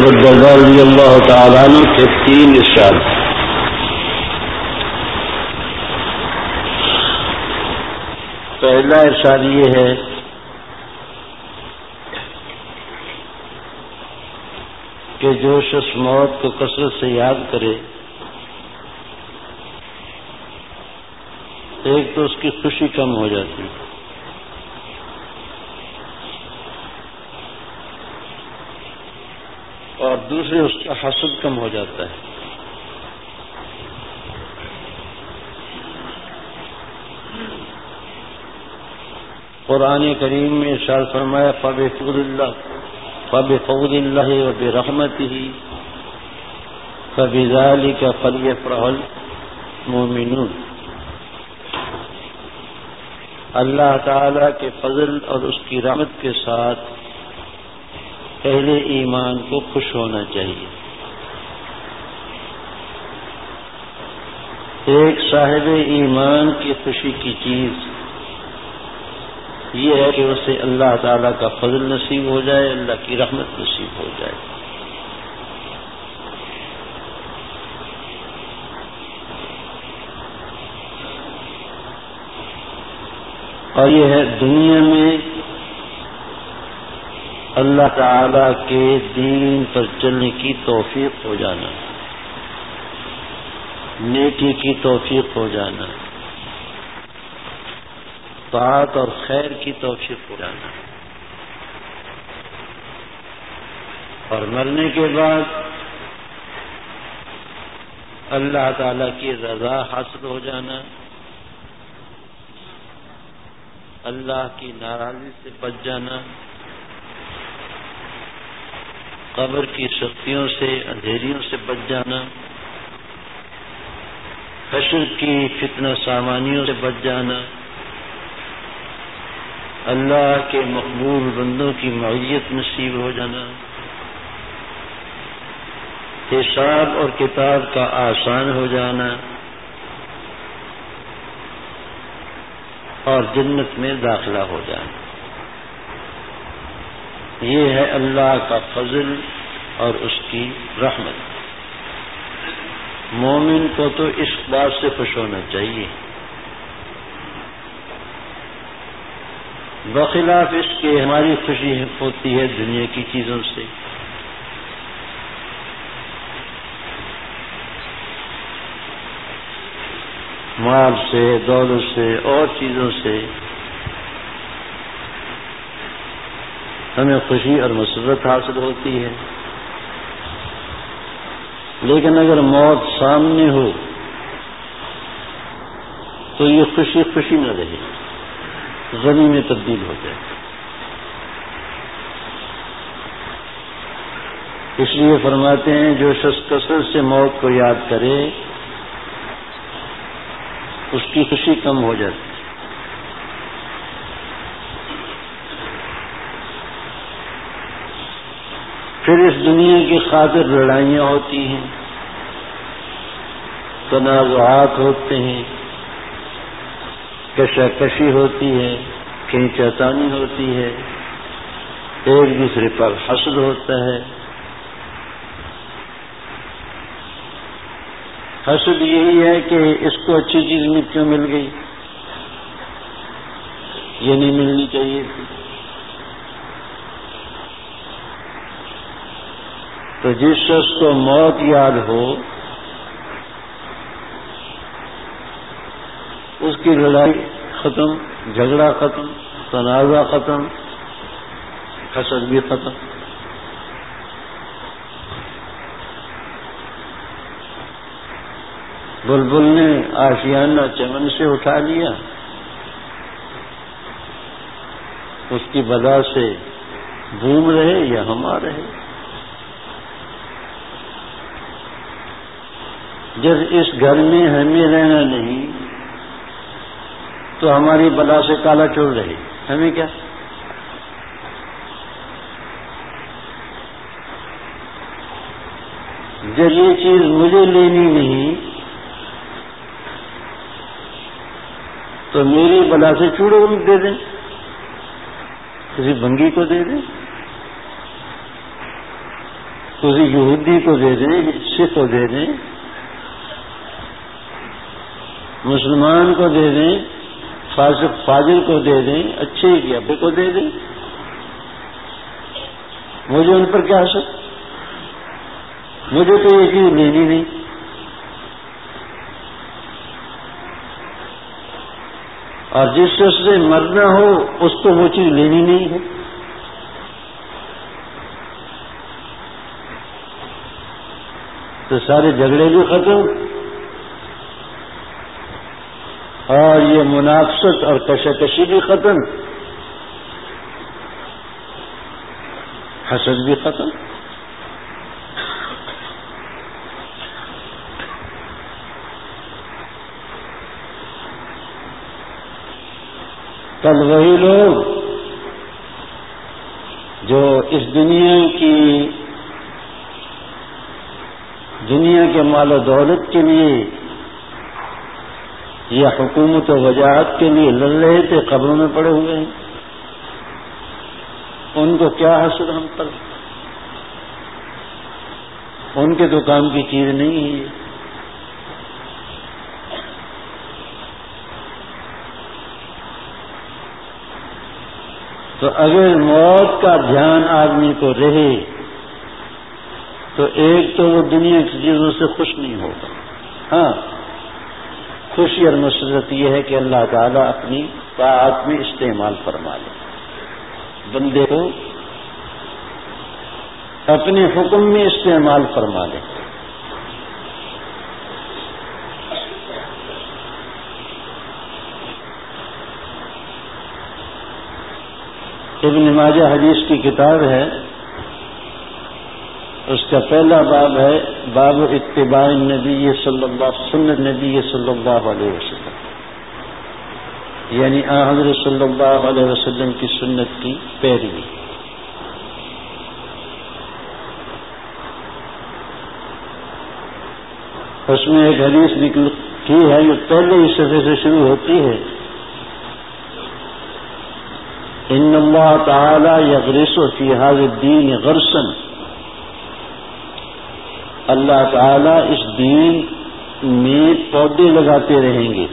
ابو الدرداء رضی اللہ تعالیٰ عنہ کے 3 ارشاد. پہلا ارشاد یہ ہے کہ جو شخص موت کو کثرت سے یاد کرے، ایک تو اس کی خوشی کم ہو جاتی ہے، اور دوسرے اس کا حسد کم ہو جاتا ہے. قرآن کریم میں ارشاد فرمایا فَبِفَضْلِ اللَّهِ وَبِرَحْمَتِهِ فَبِذَلِكَ فَلْيَفْرَحِ الْمُؤْمِنُونَ. اللہ تعالی کے فضل اور اس کی رحمت کے ساتھ اہل ایمان کو خوش ہونا چاہیے. ایک صاحب ایمان کی خوشی کی چیز یہ ہے کہ اسے اللہ تعالیٰ کا فضل نصیب ہو جائے، اللہ کی رحمت نصیب ہو جائے. اور یہ ہے دنیا میں اللہ تعالیٰ کے دین پر چلنے کی توفیق ہو جانا، نیکی کی توفیق ہو جانا، طاعت اور خیر کی توفیق ہو جانا، اور مرنے کے بعد اللہ تعالیٰ کی رضا حاصل ہو جانا، اللہ کی ناراضی سے بچ جانا، قبر کی سختیوں سے، اندھیریوں سے بچ جانا، حشر کی فتنہ سامانیوں سے بچ جانا، اللہ کے مقبول بندوں کی معیت نصیب ہو جانا، حساب اور کتاب کا آسان ہو جانا، اور جنت میں داخلہ ہو جانا. یہ ہے اللہ کا فضل اور اس کی رحمت. مومن کو تو اس بات سے خوش ہونا چاہیے. بخلاف اس کے ہماری خوشی ہوتی ہے دنیا کی چیزوں سے. مال سے، دولت سے اور چیزوں سے ہمیں خوشی اور مسرت حاصل ہوتی ہے، لیکن اگر موت سامنے ہو تو یہ خوشی خوشی نہ رہے، غمی میں تبدیل ہو جائے. اس لیے فرماتے ہیں جو شخص کثرت سے موت کو یاد کرے اس کی خوشی کم ہو جاتی ہے. پھر اس دنیا کی خاطر لڑائیاں ہوتی ہیں، تنازعات ہوتے ہیں، کشاکشی ہوتی ہے، کھینچاتانی ہوتی ہے، ایک دوسرے پر حسد ہوتا ہے. حسد یہی ہے کہ اس کو اچھی چیز میں کیوں مل گئی، یہ نہیں ملنی چاہیے تھی. تو جس شخص کو موت یاد ہو اس کی لڑائی ختم، جھگڑا ختم، تنازع ختم، حسد بھی ختم. بلبل نے آشیانہ چمن سے اٹھا لیا، اس کی بلا سے گھوم رہے یا ہم آ رہے. جب اس گھر میں ہمیں رہنا نہیں تو ہماری بلا سے کالا چور رہے، ہمیں کیا. جب یہ چیز مجھے لینی نہیں تو میری بلا سے چوڑے دے دیں، کسی بنگی کو دے دیں، کسی یہودی کو دے دیں، سکھ کو دے دیں، مسلمان کو دے دیں، فاسق فاجر کو دے دیں، اچھے یا برے کو دے دیں، مجھے ان پر کیا حسد؟ مجھے تو یہ چیز لینی نہیں۔ اور جس شخص سے مرنا ہو اس کو وہ چیز لینی نہیں ہے۔ تو سارے جھگڑے بھی ختم اور یہ منافست اور کشاکشی بھی ختم، حسد بھی ختم۔ کل وہی لوگ جو اس دنیا کے مال و دولت کے لیے یا حکومت و وجاہت کے لیے لڑ رہے تھے، قبروں میں پڑے ہوئے ہیں، ان کو کیا حسد ہم پر؟ ان کے تو کام کی چیز نہیں ہے یہ۔ تو اگر موت کا دھیان آدمی کو رہے تو ایک تو وہ دنیا کی چیزوں سے خوش نہیں ہوگا۔ ہاں، خوشی اور مسرت یہ ہے کہ اللہ تعالیٰ اپنی طاعت میں استعمال فرما لے، بندے کو اپنے حکم میں استعمال فرما لے۔ ابن ماجہ حدیث کی کتاب ہے، اس کا پہلا باب ہے باب اتباع النبی سنت نبی صلی اللہ علیہ وسلم، یعنی حضرت صلی اللہ علیہ وسلم کی سنت کی پیروی۔ اس میں ایک حدیث کی ہے جو پہلے ہی صفحے سے شروع ہوتی ہے، ان اللہ تعالی یغرس فی ھذا الدین غرسا، اللہ تعالی اس دین میں پودے لگاتے رہیں گے۔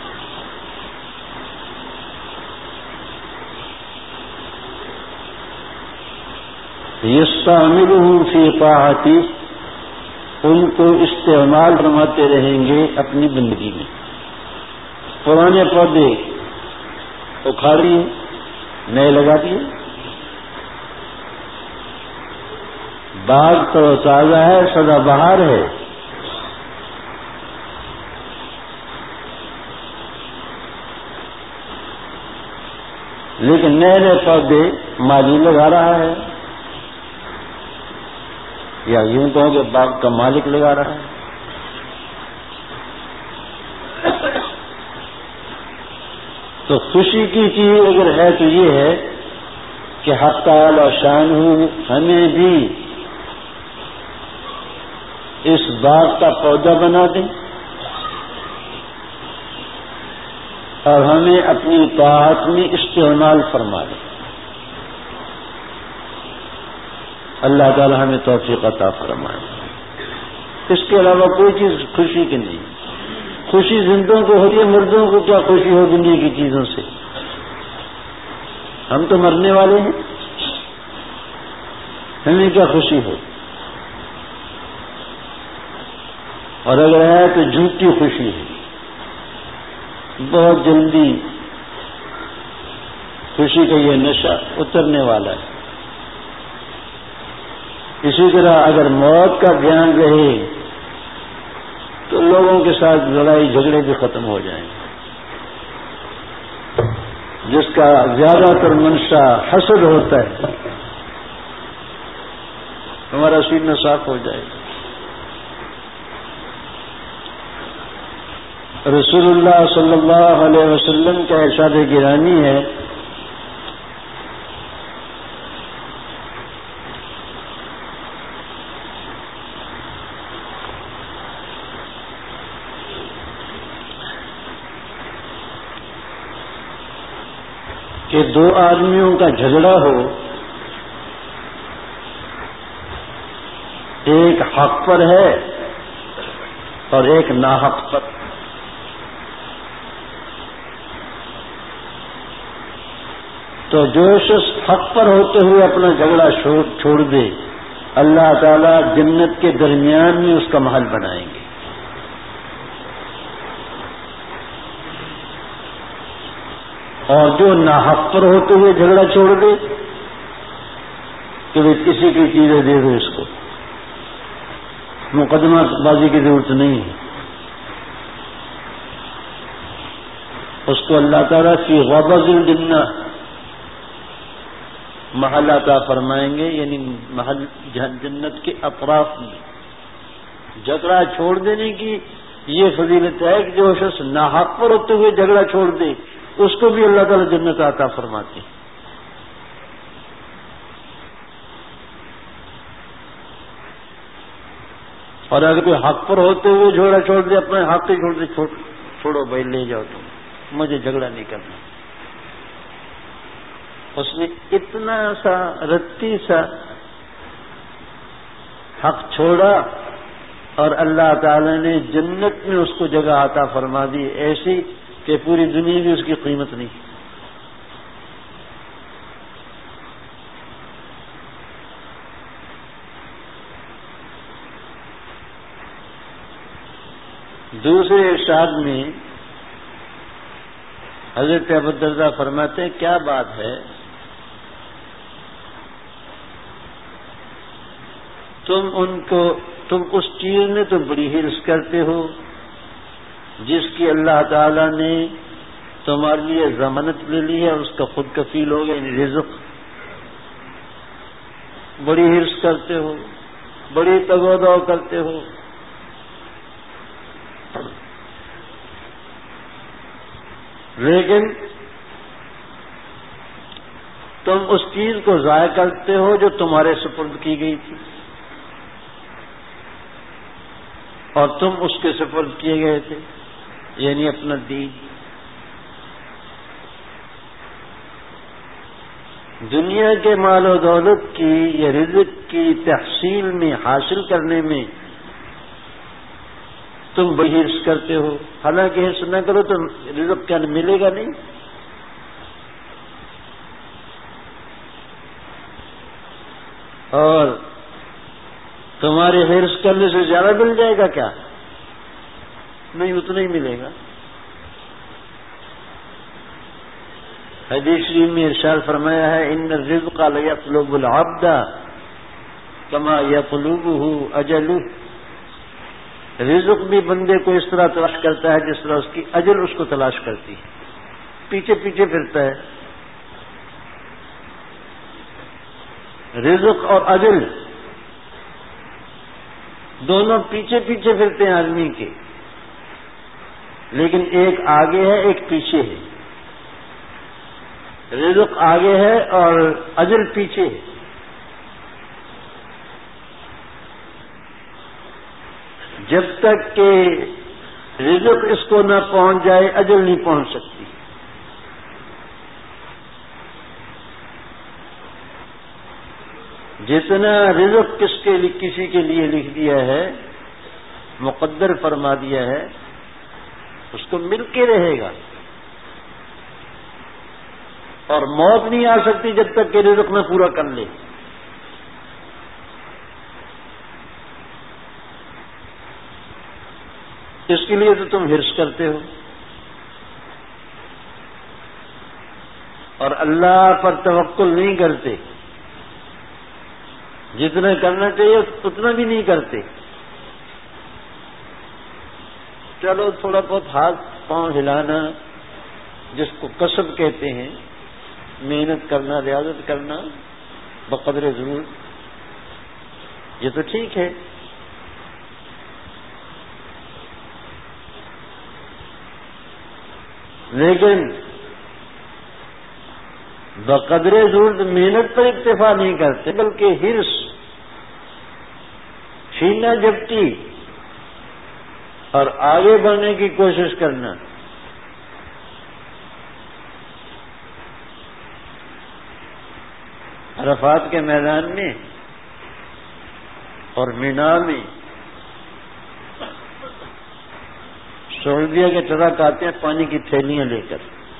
یستعملهم فی طاعتہ، ان کو استعمال فرماتے رہیں گے اپنی بندگی میں۔ پرانے پودے اکھاڑ دیے، نئے لگا دیے، باغ تو تازہ ہے، سدا بہار ہے، لیکن نئے نئے پودے مالی لگا رہا ہے، یا یوں کہو کہ باغ کا مالک لگا رہا ہے۔ تو خوشی کی چیز اگر ہے تو یہ ہے کہ حق تعالی شانہ ہمیں بھی اس باغ کا پودا بنا دیں اور ہمیں اپنی طاعت میں استعمال فرما دیں۔ اللہ تعالی ہمیں توفیق عطا فرمائے۔ اس کے علاوہ کوئی چیز خوشی کی نہیں۔ خوشی زندوں کو ہوتی ہے، مردوں کو کیا خوشی ہو دنیا کی چیزوں سے؟ ہم تو مرنے والے ہیں، ہمیں کیا خوشی ہو؟ اور اگر ہے تو جھوٹی خوشی ہے، بہت جلدی خوشی کا یہ نشہ اترنے والا ہے۔ اسی طرح اگر موت کا دھیان رہے تو لوگوں کے ساتھ لڑائی جھگڑے بھی ختم ہو جائیں گے۔ جس کا زیادہ تر منشا حسد ہوتا ہے، ہمارا سینہ صاف ہو جائے گا۔ رسول اللہ صلی اللہ علیہ وسلم کا ارشاد گرامی ہے کہ دو آدمیوں کا جھگڑا ہو ایک حق پر ہے اور ایک ناحق پر. تو جو شخص حق پر ہوتے ہوئے اپنا جھگڑا چھوڑ دے، اللہ تعالیٰ جنت کے درمیان میں اس کا محل بنائیں گے. اور جو ناحق پر ہوتے ہوئے جھگڑا چھوڑ دے کہ کسی کی چیزیں دے دو، اس کو مقدمہ بازی کی ضرورت نہیں ہے، اس کو اللہ تعالیٰ فی غبض الجنہ محل عطا فرمائیں گے. یعنی محل جنت کے اطراف میں. جھگڑا چھوڑ دینے کی یہ فضیلت ہے کہ جو شخص ناحق پر ہوتے ہوئے جھگڑا چھوڑ دے اس کو بھی اللہ تعالیٰ جنت عطا فرماتے ہیں. اور اگر کوئی حق پر ہوتے ہوئے جھگڑا چھوڑ دے، اپنے حق ہی چھوڑ دے، چھوڑو بھائی لے جاؤ تم، مجھے جھگڑا نہیں کرنا. اس نے اتنا سا رتی سا حق چھوڑا اور اللہ تعالی نے جنت میں اس کو جگہ عطا فرما دی ایسی کہ پوری دنیا میں اس کی قیمت نہیں. دوسرے ارشاد میں حضرت ابو الدرداء فرماتے ہیں کیا بات ہے، تم اس چیز میں تو بڑی حرص کرتے ہو جس کی اللہ تعالی نے تمہارے لیے ضمانت لے لی ہے اور اس کا خود کفیل ہو گیا، یعنی رزق. بڑی حرص کرتے ہو، بڑی تگودو کرتے ہو، لیکن تم اس چیز کو ضائع کرتے ہو جو تمہارے سپرد کی گئی تھی، اور تم اس کے سپرد کیے گئے تھے، یعنی اپنا دین. دنیا کے مال و دولت کی یا رزق کی تحصیل میں، حاصل کرنے میں تم بڑی حرص کرتے ہو. حالانکہ حرص نہ کرو تو رزق کیا ملے گا نہیں. اور تمہارے حرص کرنے سے زیادہ مل جائے گا کیا؟ نہیں، اتنا ہی ملے گا. حدیث شریف میں ارشاد فرمایا ہے ان الرزق لیطلب العبد کما یطلبه اجلہ. رزق بھی بندے کو اس طرح تلاش کرتا ہے جس طرح اس کی اجل اس کو تلاش کرتی ہے، پیچھے پیچھے پھرتا ہے. رزق اور اجل دونوں پیچھے پیچھے پھرتے ہیں آدمی کے، لیکن ایک آگے ہے ایک پیچھے ہے. رزق آگے ہے اور اجل پیچھے ہے. جب تک کہ رزق اس کو نہ پہنچ جائے اجل نہیں پہنچ سکتی. جتنا رزق کسی کے لیے لکھ دیا ہے، مقدر فرما دیا ہے، اس کو مل کے رہے گا، اور موت نہیں آ سکتی جب تک کہ رزق نہ پورا کر لے. اس کے لیے تو تم حرص کرتے ہو اور اللہ پر توکل نہیں کرتے. جتنا کرنا چاہیے اتنا بھی نہیں کرتے. چلو تھوڑا بہت ہاتھ پاؤں ہلانا جس کو کسب کہتے ہیں، محنت کرنا، ریاضت کرنا بقدر ضرور، یہ تو ٹھیک ہے. لیکن بقدر ضرورت محنت پر اکتفا نہیں کرتے، بلکہ حرص، چھینا جھپٹی اور آگے بڑھنے کی کوشش کرنا. عرفات کے میدان میں اور مینا میں سعودیہ کے ٹرک آتے ہیں پانی کی تھیلیاں لے کر،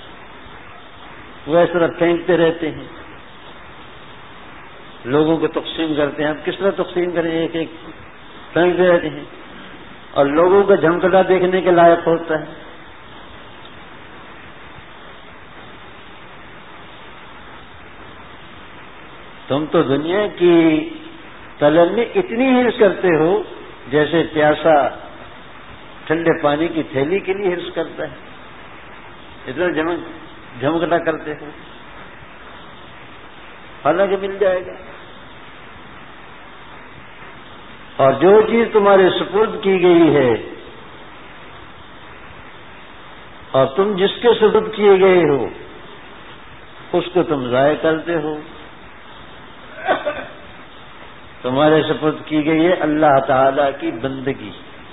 وہ اس طرح پھینکتے رہتے ہیں، لوگوں کو تقسیم کرتے ہیں. اب کس طرح تقسیم کریں؟ ایک ایک پھینکتے رہتے ہیں اور لوگوں کا جھمکتا دیکھنے کے لائق ہوتا ہے. تم تو دنیا کی طلب میں اتنی ہرس کرتے ہو جیسے پیاسا ٹھنڈے پانی کی تھیلی کے لیے ہرس کرتا ہے، اتنا جھمکتا کرتے ہو، حالانکہ مل جائے گا. اور جو چیز تمہارے سپرد کی گئی ہے اور تم جس کے سپرد کیے گئے ہو اس کو تم ضائع کرتے ہو. تمہارے سپرد کی گئی ہے اللہ تعالی کی بندگی،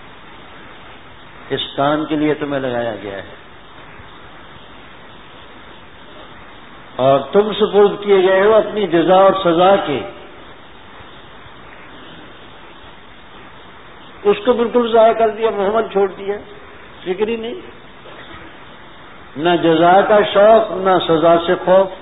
اس کام کے لیے تمہیں لگایا گیا ہے، اور تم سپرد کیے گئے ہو اپنی جزا اور سزا کے. اس کو بالکل ضائع کر دیا، محمد چھوڑ دیا، فکر ہی نہیں، نہ جزا کا شوق نہ سزا سے خوف.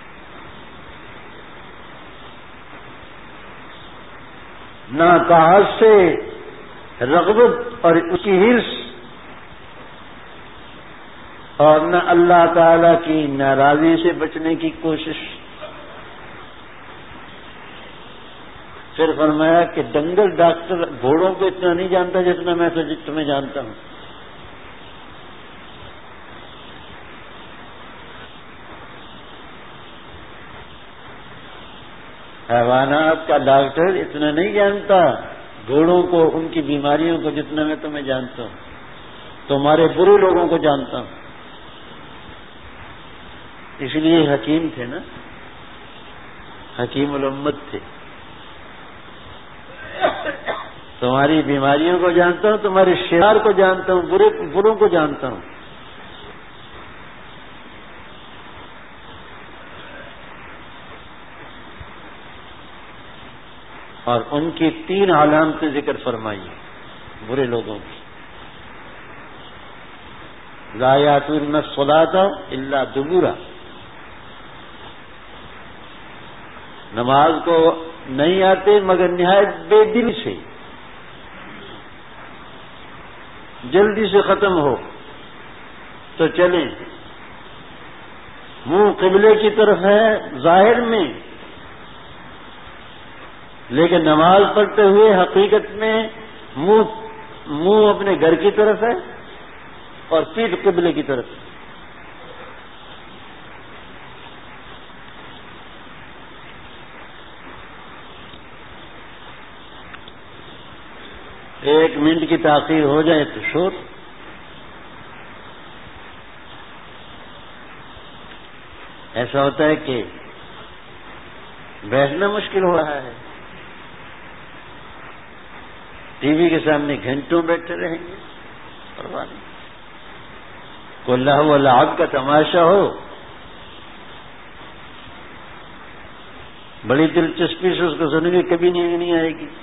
نہ طاعت سے رغبت اور اس کی حرص، اور نہ اللہ تعالی کی ناراضی سے بچنے کی کوشش. پھر فرمایا کہ ڈنگر ڈاکٹر گھوڑوں کو اتنا نہیں جانتا جتنا میں تمہیں جانتا ہوں. حیوانات کا ڈاکٹر اتنا نہیں جانتا گھوڑوں کو، ان کی بیماریوں کو جتنا میں تمہیں جانتا ہوں. تمہارے برے لوگوں کو جانتا ہوں. اس لیے حکیم تھے نا، حکیم الامت تھے. تمہاری بیماریوں کو جانتا ہوں، تمہارے شرار کو جانتا ہوں، بروں کو جانتا ہوں. اور ان کی 3 علامتیں ذکر فرمائی برے لوگوں کی. لا یاتون الصلاۃ الا دبورا، نماز کو نہیں آتے مگر نہایت بے دل سے، جلدی سے ختم ہو تو چلیں. منہ قبلے کی طرف ہے ظاہر میں، لیکن نماز پڑھتے ہوئے حقیقت میں منہ اپنے گھر کی طرف ہے اور پیٹھ قبلے کی طرف. ایک منٹ کی تاخیر ہو جائے تو شور. ایسا ہوتا ہے کہ بیٹھنا مشکل ہو رہا ہے، ٹی وی کے سامنے گھنٹوں بیٹھے رہیں گے، پرواہ نہیں. کوئی لہو و لعب کا تماشا ہو، بڑی دلچسپی سے اس کو سنیں گے، کبھی نیند نہیں آئے گی.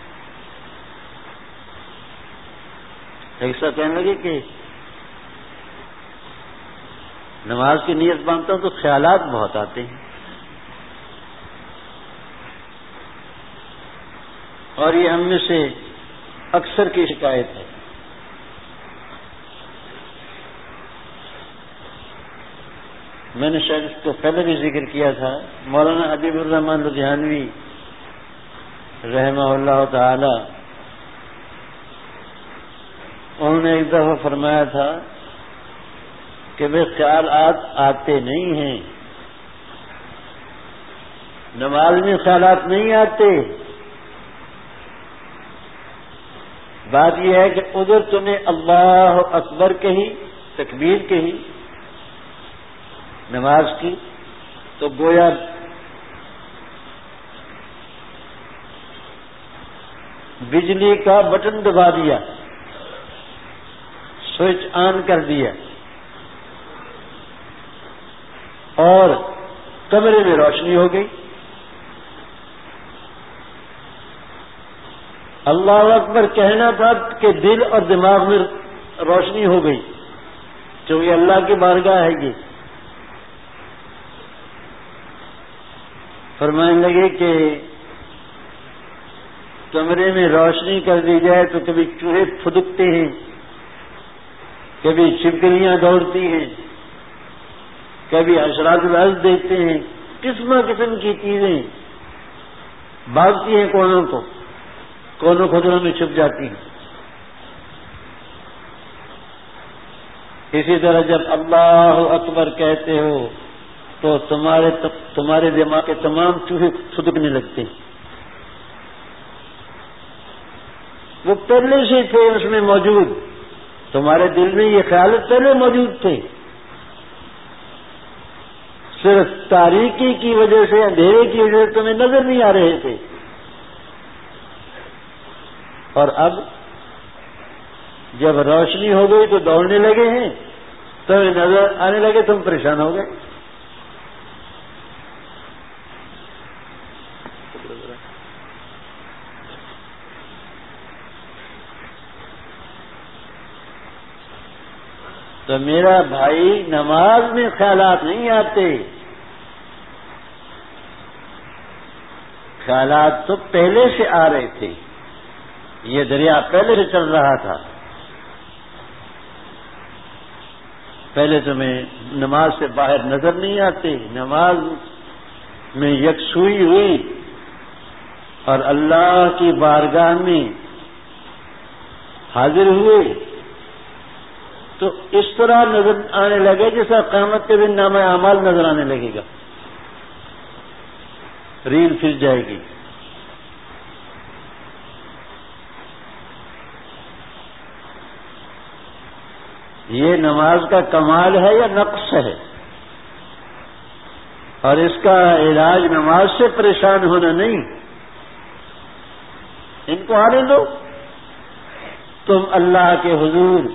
ایسا کہنے لگے کہ نماز کی نیت باندھتا ہوں تو خیالات بہت آتے ہیں، اور یہ ہم میں سے اکثر کی شکایت ہے. میں نے شاید اس کو پہلے بھی ذکر کیا تھا. مولانا حبیب الرحمان لدھیانوی رحمہ اللہ تعالی، انہوں نے ایک دفعہ فرمایا تھا کہ وہ خیالات آتے نہیں ہیں، نماز میں خیالات نہیں آتے. بات یہ ہے کہ ادھر تمہیں اللہ اکبر کہی، تکبیر کہی نماز کی، تو گویا بجلی کا بٹن دبا دیا، سوئچ آن کر دیا، اور کمرے میں روشنی ہو گئی. اللہ اکبر کہنا تھا کہ دل اور دماغ میں روشنی ہو گئی، کیونکہ اللہ کی بارگاہ ہے یہ. فرمانے لگے کہ کمرے میں روشنی کر دی جائے تو کبھی چوہے پھدکتے ہیں، کبھی چھپکلیاں دوڑتی ہیں، کبھی حشرات الارض دیکھتے ہیں، قسم قسم کی چیزیں بھاگتی ہیں کونوں خدروں میں چھپ جاتی ہیں. اسی طرح جب اللہ اکبر کہتے ہو تو تمہارے دماغ کے تمام چوہے پھدکنے لگتے ہیں. وہ پہلے سے تھے اس میں موجود، تمہارے دل میں یہ خیالات پہلے موجود تھے، صرف تاریکی کی وجہ سے، اندھیرے کی وجہ سے تمہیں نظر نہیں آ رہے تھے. اور اب جب روشنی ہو گئی تو دوڑنے لگے ہیں، تمہیں نظر آنے لگے، تم پریشان ہو گئے. تو میرا بھائی نماز میں خیالات نہیں آتے، خیالات تو پہلے سے آ رہے تھے. یہ دریا پہلے سے چل رہا تھا. پہلے تمہیں نماز سے باہر نظر نہیں آتے، نماز میں یکسوئی ہوئی اور اللہ کی بارگاہ میں حاضر ہوئے تو اس طرح نظر آنے لگے جیسا قیامت کے دن نامہ اعمال نظر آنے لگے گا، ریل پھر جائے گی. یہ نماز کا کمال ہے یا نقص ہے؟ اور اس کا علاج نماز سے پریشان ہونا نہیں. ان کو آنے دو، تم اللہ کے حضور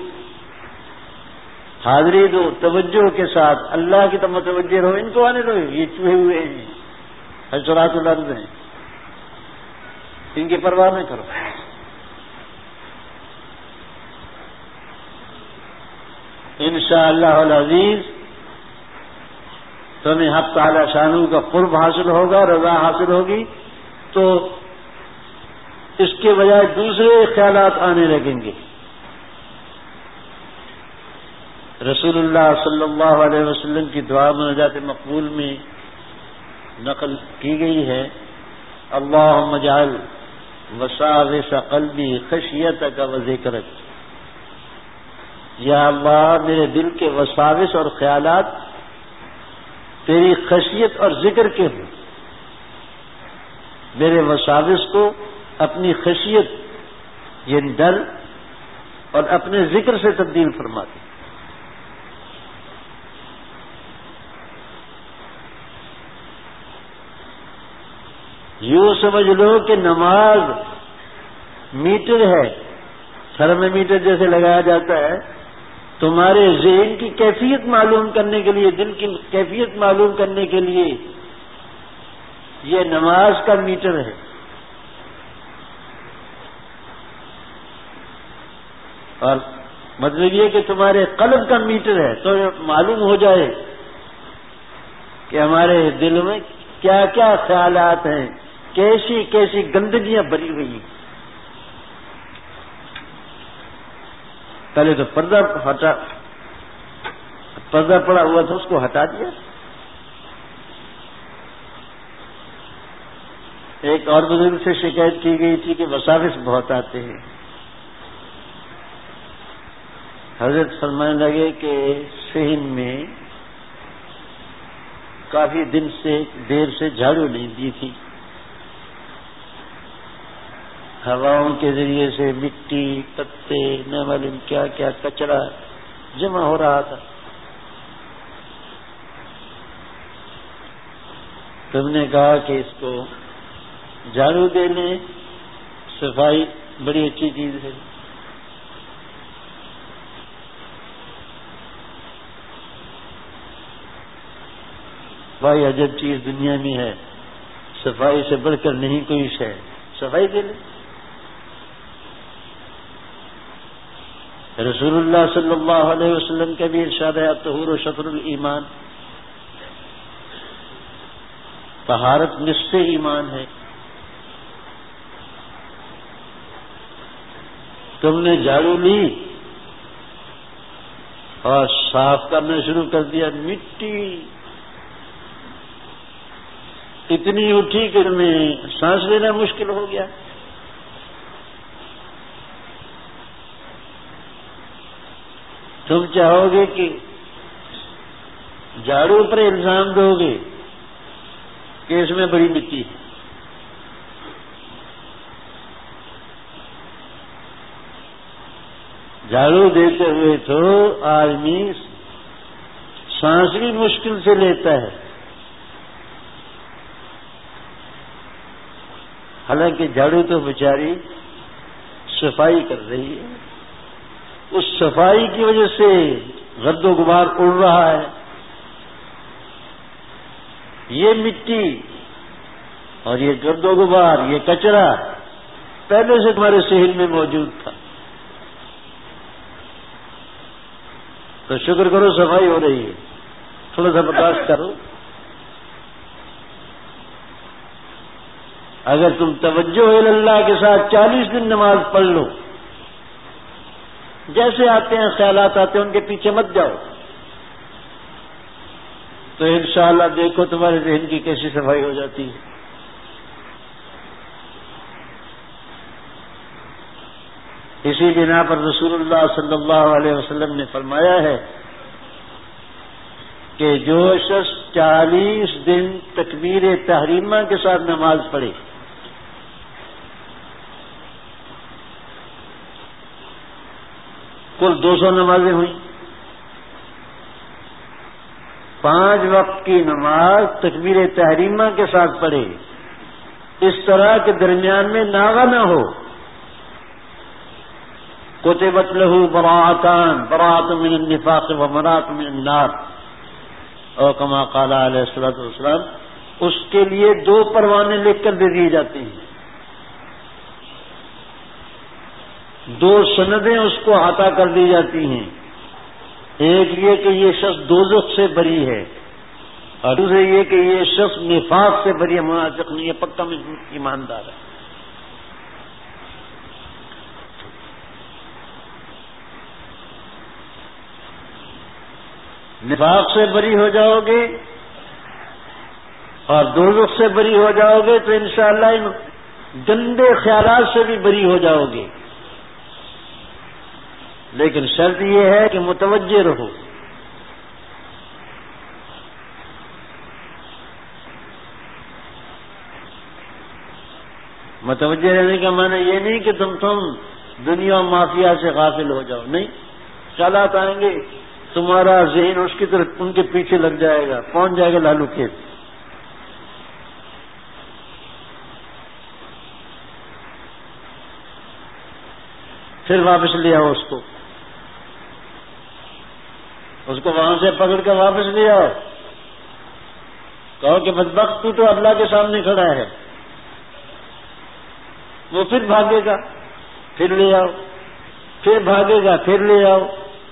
حاضری دو، توجہ کے ساتھ اللہ کی طرف متوجہ رہو. ان کو آنے دو، یہ چوہے ہوئے ہیں، حشرات الارض ہیں، ان کی پرواہ نہ کرو. انشاءاللہ العزیز تمہیں حق تعالی شانہ کا قرب حاصل ہوگا، رضا حاصل ہوگی، تو اس کے بجائے دوسرے خیالات آنے لگیں گے. رسول اللہ صلی اللہ علیہ وسلم کی دعا مناجات مقبول میں نقل کی گئی ہے، اللہم اجعل وساوس قلبی خشیتک و ذکرک. یا اللہ میرے دل کے وساوس اور خیالات تیری خشیت اور ذکر کے ہوں. میرے وساوس کو اپنی خشیت یہ ڈر اور اپنے ذکر سے تبدیل فرما دے. یوں سمجھ لو کہ نماز میٹر ہے، تھرمامیٹر جیسے لگایا جاتا ہے. تمہارے ذہن کی کیفیت معلوم کرنے کے لیے، دل کی کیفیت معلوم کرنے کے لیے یہ نماز کا میٹر ہے. اور مطلب یہ کہ تمہارے قلب کا میٹر ہے، تو معلوم ہو جائے کہ ہمارے دل میں کیا کیا خیالات ہیں، کیسی کیسی گندگیاں بھری ہوئی ہیں. پہلے تو پردہ پڑا ہوا تھا، اس کو ہٹا دیا. ایک اور بزرگ سے شکایت کی گئی تھی کہ وساوس بہت آتے ہیں. حضرت فرمانے لگے کہ صحن میں کافی دیر سے جھاڑو نہیں دی تھی، ہواؤں کے ذریعے سے مٹی، پتے، نہ معلوم کیا کیا کچرا جمع ہو رہا تھا. تم نے کہا کہ اس کو جھاڑو دے لیں، صفائی بڑی اچھی چیز ہے. بھائی عجب چیز دنیا میں ہے، صفائی سے بڑھ کر نہیں کوئی شے. صفائی دے لیں. رسول اللہ صلی اللہ علیہ وسلم کا بھی ارشاد ہے الطہور شطر الایمان، طہارت نصف ایمان ہے۔ تم نے جھاڑو لی اور صاف کرنا شروع کر دیا، مٹی اتنی اٹھی کہ تمہیں سانس لینا مشکل ہو گیا۔ تم چاہو گے کہ جھاڑو پر الزام دو گے کہ اس میں بڑی مٹی ہے، جھاڑو دیتے ہوئے تو آدمی سانس بھی مشکل سے لیتا ہے، حالانکہ جھاڑو تو بیچاری صفائی کر رہی ہے، اس صفائی کی وجہ سے گرد و غبار اڑ رہا ہے۔ یہ مٹی اور یہ گرد و غبار، یہ کچرا پہلے سے تمہارے صحن میں موجود تھا، تو شکر کرو صفائی ہو رہی ہے، تھوڑا سا برداشت کرو۔ اگر تم توجہ اللہ کے ساتھ 40 دن نماز پڑھ لو، جیسے آتے ہیں خیالات آتے ہیں ان کے پیچھے مت جاؤ، تو انشاءاللہ دیکھو تمہارے ذہن کی کیسی صفائی ہو جاتی ہے۔ اسی بنا پر رسول اللہ صلی اللہ علیہ وسلم نے فرمایا ہے کہ جو شخص 40 دن تکبیر تحریمہ کے ساتھ نماز پڑھے، کل 200 نمازیں ہوئیں، 5 وقت کی نماز تکبیر تحریمہ کے ساتھ پڑھے، اس طرح کے درمیان میں ناغہ نہ ہو، کتبت لہ براءتان، براءۃ من النفاق و براءۃ من النار، اور کما قال علیہ الصلوۃ والسلام، اس کے لیے 2 پروانے لکھ کر دے دیے جاتے ہیں، 2 سندیں اس کو عطا کر دی جاتی ہیں، ایک یہ کہ یہ شخص دوزخ سے بری ہے، اور دوسرے یہ کہ یہ شخص نفاق سے بری ہے، منافق نہیں ہے، پکا ایماندار ہے۔ نفاق سے بری ہو جاؤ گے اور دوزخ سے بری ہو جاؤ گے تو انشاءاللہ ان گندے خیالات سے بھی بری ہو جاؤ گے، لیکن شرط یہ ہے کہ متوجہ رہو۔ متوجہ رہنے کا معنی یہ نہیں کہ تم دنیا و مافیا سے غافل ہو جاؤ، نہیں، خیالات آئیں گے، تمہارا ذہن اس کی طرف ان کے پیچھے لگ جائے گا، پہنچ جائے گا لالو کھیت، پھر واپس لے آؤ اس کو وہاں سے پکڑ کر واپس لے آؤ، کہو کہ بدبخت تو اللہ کے سامنے کھڑا ہے، وہ پھر بھاگے گا، پھر لے آؤ، پھر بھاگے گا، پھر لے آؤ،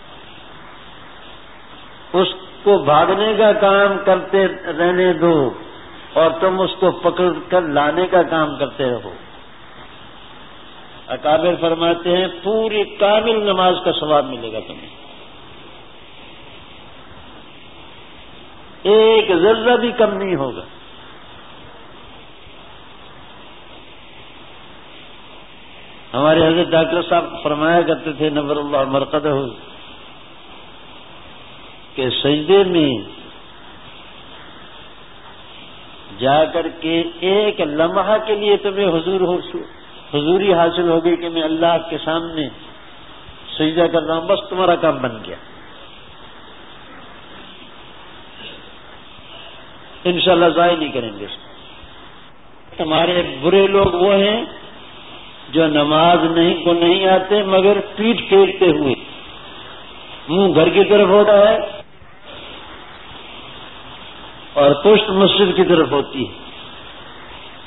اس کو بھاگنے کا کام کرتے رہنے دو اور تم اس کو پکڑ کر لانے کا کام کرتے رہو۔ اکابر فرماتے ہیں پوری کامل نماز کا ثواب ملے گا تمہیں، ایک ذرہ بھی کم نہیں ہوگا۔ ہمارے حضرت ڈاکٹر صاحب فرمایا کرتے تھے نور اللہ مرقدہ کہ سجدے میں جا کر کے ایک لمحہ کے لیے تمہیں حضوری حاصل ہوگی کہ میں اللہ کے سامنے سجدہ کر رہا ہوں، بس تمہارا کام بن گیا۔ انشاءاللہ ضائع نہیں کریں گے اس کو۔ ہمارے برے لوگ وہ ہیں جو نماز کو نہیں آتے مگر پیٹھ پھیرتے ہوئے، منہ گھر کی طرف ہوتا ہے اور پشت مسجد کی طرف ہوتی ہے۔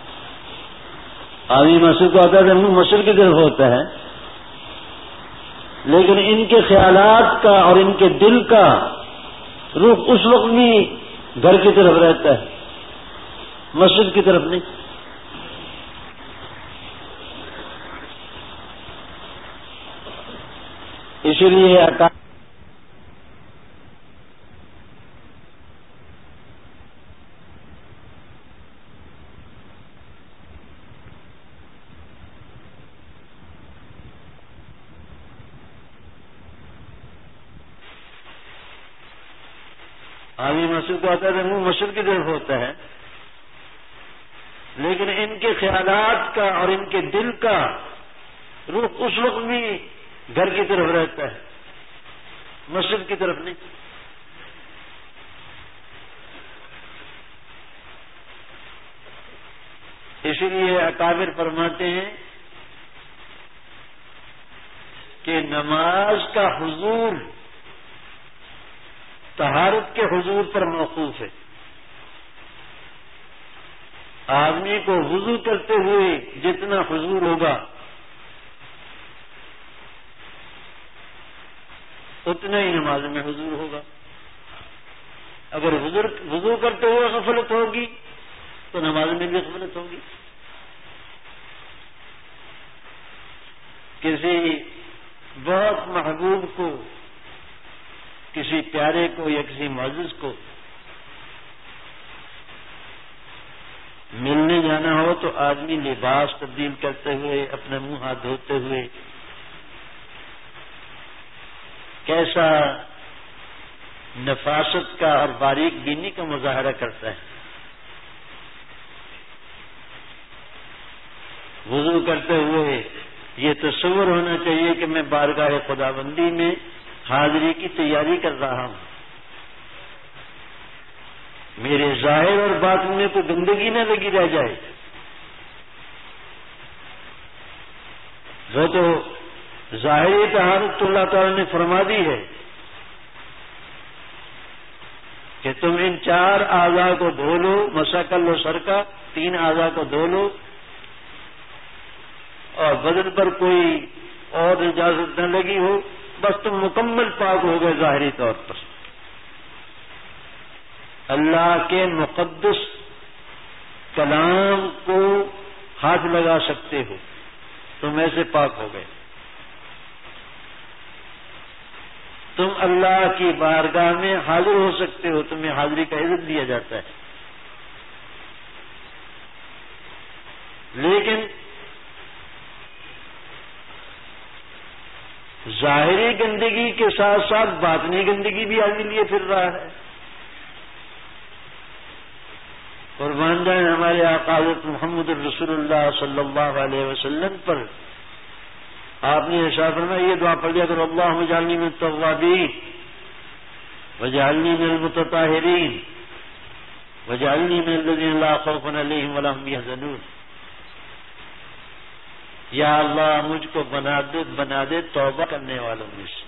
آدمی مسجد کو آتا ہے منہ مسجد کی طرف ہوتا ہے، لیکن ان کے خیالات کا اور ان کے دل کا رخ اس وقت بھی گھر کی طرف رہتا ہے، مسجد کی طرف نہیں۔ اسی لیے آدمی مسجد کو آتا ہے منہ مسجد کی طرف ہوتا ہے، لیکن ان کے خیالات کا اور ان کے دل کا رخ اس وقت بھی گھر کی طرف رہتا ہے، مسجد کی طرف نہیں۔ اسی لیے اکابر فرماتے ہیں کہ نماز کا حضور طہارت کے حضور پر موقوف ہے۔ آدمی کو وضو کرتے ہوئے جتنا حضور ہوگا اتنا ہی نماز میں حضور ہوگا۔ اگر وضو کرتے ہوئے غفلت ہوگی تو نماز میں بھی غفلت ہوگی۔ کسی بہت محبوب کو، کسی پیارے کو یا کسی معزز کو ملنے جانا ہو تو آدمی لباس تبدیل کرتے ہوئے، اپنے منہ ہاتھ دھوتے ہوئے کیسا نفاست کا اور باریک بینی کا مظاہرہ کرتا ہے۔ وضو کرتے ہوئے یہ تصور ہونا چاہیے کہ میں بارگاہ خداوندی میں حاضری کی تیاری کر رہا ہوں، میرے ظاہر اور باطن میں کوئی گندگی نہ لگی رہ جائے۔ وہ تو ظاہری طہارت اللہ تعالیٰ نے فرما دی ہے کہ تم ان 4 اعضاء کو دھو لو، مسح کر لو سر کا، 3 اعضاء کو دھو لو، اور بدن پر کوئی اور اجازت نہ لگی ہو، بس تم مکمل پاک ہو گئے ظاہری طور پر۔ اللہ کے مقدس کلام کو ہاتھ لگا سکتے ہو، تم ایسے پاک ہو گئے۔ تم اللہ کی بارگاہ میں حاضر ہو سکتے ہو، تمہیں حاضری کا عزت دیا جاتا ہے۔ لیکن ظاہری گندگی کے ساتھ ساتھ باطنی گندگی بھی آدمی لیے پھر رہا ہے۔ قربان جائیں ہمارے آقا حضرت محمد رسول اللہ صلی اللہ علیہ وسلم پر آپ نے ارشاد فرمایا، یہ دعا پڑھ لیا کرو، اللہم اجعلنی من التوابین واجعلنی من المتطہرین واجعلنی من الذین لا خوف علیہم ولا هم یحزنون۔ یا اللہ مجھ کو بنا دے توبہ کرنے والوں میں سے،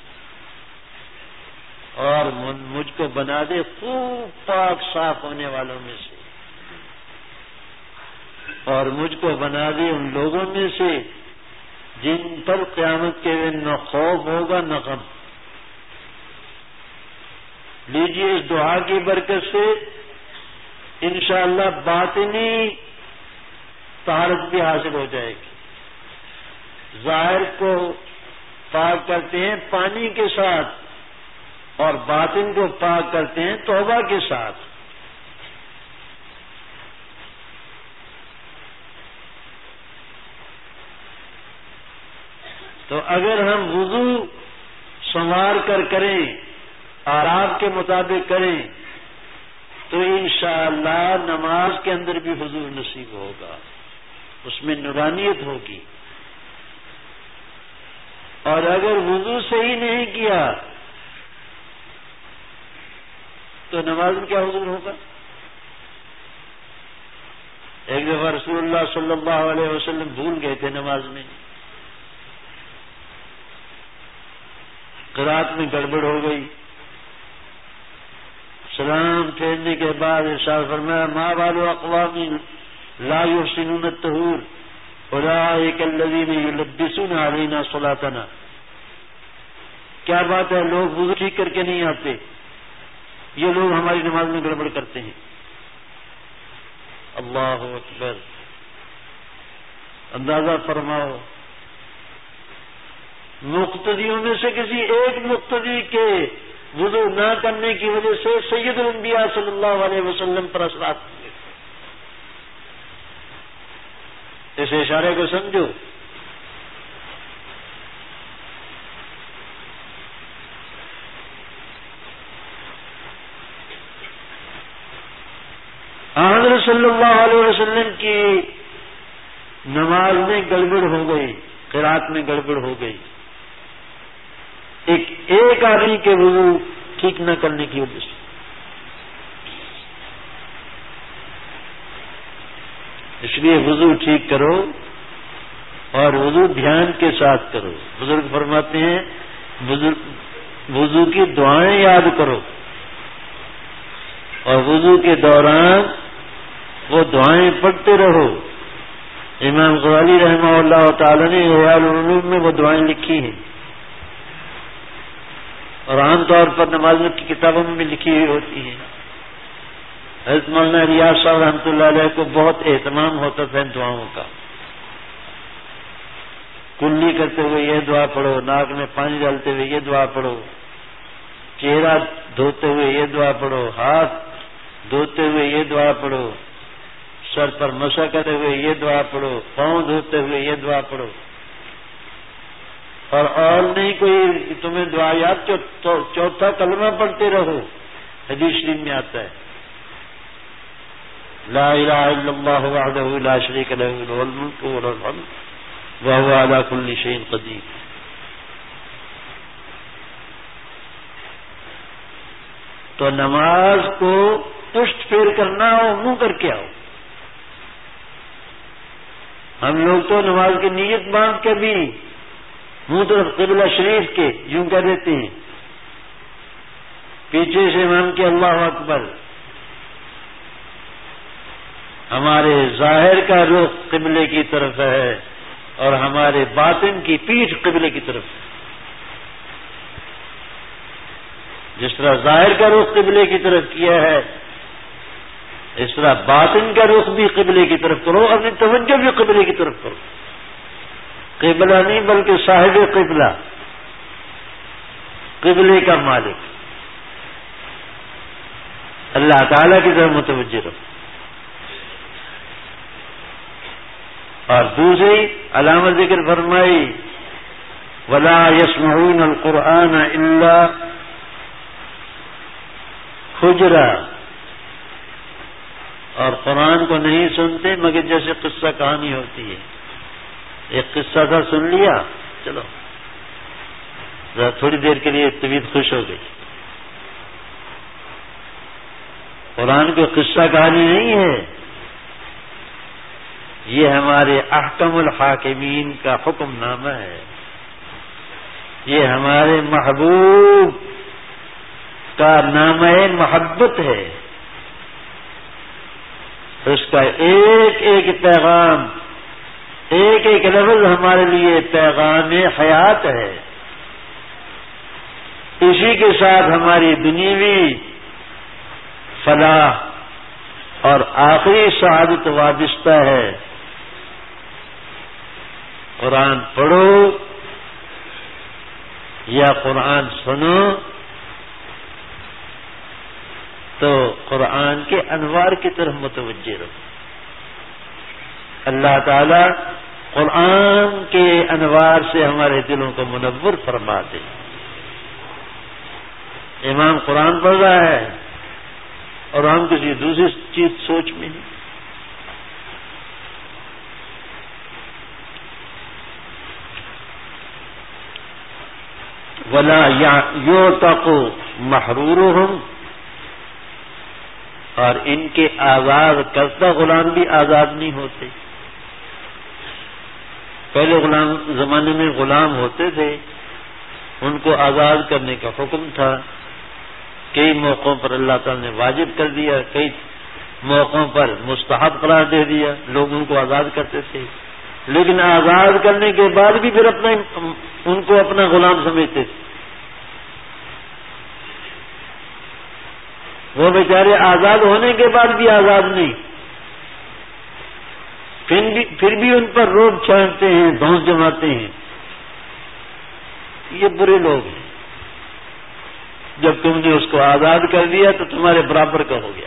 اور مجھ کو بنا دے خوب پاک صاف ہونے والوں میں سے، اور مجھ کو بنا دے ان لوگوں میں سے جن پر قیامت کے دن نہ خوف ہوگا نہ غم۔ لیجیے اس دعا کی برکت سے انشاءاللہ باطنی طہارت بھی حاصل ہو جائے گی۔ ظاہر کو پاک کرتے ہیں پانی کے ساتھ اور باطن کو پاک کرتے ہیں توبہ کے ساتھ۔ تو اگر ہم وضو سنوار کر کریں، آداب کے مطابق کریں، تو انشاءاللہ نماز کے اندر بھی حضور نصیب ہوگا، اس میں نورانیت ہوگی۔ اور اگر وضو صحیح نہیں کیا تو نماز میں کیا حضور ہوگا؟ ایک دفعہ رسول اللہ صلی اللہ علیہ وسلم بھول گئے تھے نماز میں، قرات میں گڑبڑ ہو گئی، سلام پھیرنے کے بعد ارشاد فرمایا، ما بال اقوام لا يحسنون الطہور اولئک الذین یلبسون علینا صلاتنا۔ کیا بات ہے، لوگ وضو ٹھیک کر کے نہیں آتے، یہ لوگ ہماری نماز میں گڑبڑ کرتے ہیں۔ اللہ اکبر، اندازہ فرماؤ، مقتدیوں میں سے کسی ایک مقتدی کے وضو نہ کرنے کی وجہ سے سید الانبیاء صلی اللہ علیہ وسلم پر اثرات ہوئے۔ اس اشارے کو سمجھو۔ حضرت صلی اللہ علیہ وسلم کی نماز میں گڑبڑ ہو گئی، قرات میں گڑبڑ ہو گئی، ایک آدمی کے وضو ٹھیک نہ کرنے کی وجہ سے۔ اس لیے وضو ٹھیک کرو اور وضو دھیان کے ساتھ کرو۔ بزرگ فرماتے ہیں وضو کی دعائیں یاد کرو، اور وضو کے دوران وہ دعائیں پڑھتے رہو۔ امام غزالی رحمہ اللہ تعالی نے احیاء العلوم میں وہ دعائیں لکھی ہیں، اور عام طور پر نمازوں کی کتابوں میں لکھی ہوئی ہوتی ہیں۔ حضرت مولانا ریاض صاحب رحمۃ اللہ علیہ کو بہت اہتمام ہوتا تھا ان دعاؤں کا۔ کلی کرتے ہوئے یہ دعا پڑھو، ناک میں پانی ڈالتے ہوئے یہ دعا پڑھو، چہرہ دھوتے ہوئے یہ دعا پڑھو، ہاتھ دھوتے ہوئے یہ دعا پڑھو، سر پر مسح کرتے ہوئے یہ دعا پڑھو، پاؤں دھوتے ہوئے یہ دعا پڑھو، اور نہیں کوئی تمہیں دعا یاد چوتھا کلمہ پڑھتے رہو۔ حدیث شریف میں آتا ہے لا الہ الا اللہ وحدہ لا شریک لہ لہ الملک و لہ الحمد وہو علی کل شیء قدیر۔ تو نماز کو پشت پھیر کرنا ہو، منہ کر کے آؤ۔ ہم لوگ تو نماز کی نیت باندھ کے بھی منہ طرف قبلہ شریف کے یوں کہہ دیتے ہیں، پیچھے سے امام کے اللہ اکبر۔ ہمارے ظاہر کا رخ قبلے کی طرف ہے اور ہمارے باطن کی پیٹھ قبلے کی طرف ہے۔ جس طرح ظاہر کا رخ قبلے کی طرف کیا ہے، اس طرح باطن کا رخ بھی قبلے کی طرف کرو، اپنی توجہ بھی قبلے کی طرف کرو۔ قبلہ نہیں بلکہ صاحب قبلہ، قبلے کا مالک اللہ تعالی کی طرف متوجہ رہو۔ اور دوسری علامت ذکر فرمائی وَلَا يَسْمَعُونَ الْقُرْآنَ إِلَّا حُجْرًا، اور قرآن کو نہیں سنتے مگر جیسے قصہ کہانی ہوتی ہے۔ ایک قصہ تھا، سن لیا، چلو ذرا تھوڑی دیر کے لیے طبیعت خوش ہو گئی۔ قرآن کو قصہ کہانی نہیں ہے، یہ ہمارے احکم الحاکمین کا حکم نامہ ہے، یہ ہمارے محبوب کا نامہ محبت ہے۔ اس کا ایک ایک پیغام، ایک ایک لفظ ہمارے لیے پیغام حیات ہے۔ اسی کے ساتھ ہماری دنیاوی فلاح اور آخری سعادت وابستہ ہے۔ قرآن پڑھو یا قرآن سنو تو قرآن کے انوار کی طرف متوجہ رہو۔ اللہ تعالی قرآن کے انوار سے ہمارے دلوں کو منور فرما دے۔ امام قرآن پڑھ رہا ہے اور ہم کسی دوسری چیز سوچ میں نہیں۔ وَلَا يُعْتَقُ مَحْرُورُهُمْ، اور ان کے آزاد کردہ غلام بھی آزاد نہیں ہوتے۔ پہلے زمانے میں غلام ہوتے تھے، ان کو آزاد کرنے کا حکم تھا، کئی موقعوں پر اللہ تعالی نے واجب کر دیا، کئی موقعوں پر مستحب قرار دے دیا، لوگ ان کو آزاد کرتے تھے، لیکن آزاد کرنے کے بعد بھی پھر ان کو اپنا غلام سمجھتے تھے۔ وہ بیچارے آزاد ہونے کے بعد بھی آزاد نہیں، پھر بھی ان پر روک چھانٹتے ہیں، دھونس جماتے ہیں. یہ برے لوگ ہیں. جب تم نے اس کو آزاد کر دیا تو تمہارے برابر کا ہو گیا.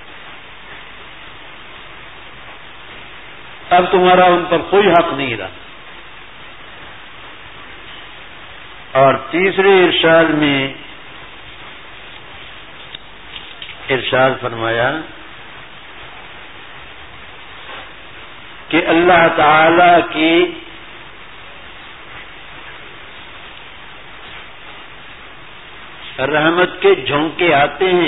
اب تمہارا ان پر کوئی حق نہیں رہا. اور تیسرے ارشاد میں ارشاد فرمایا کہ اللہ تعالی کی رحمت کے جھونکے آتے ہیں.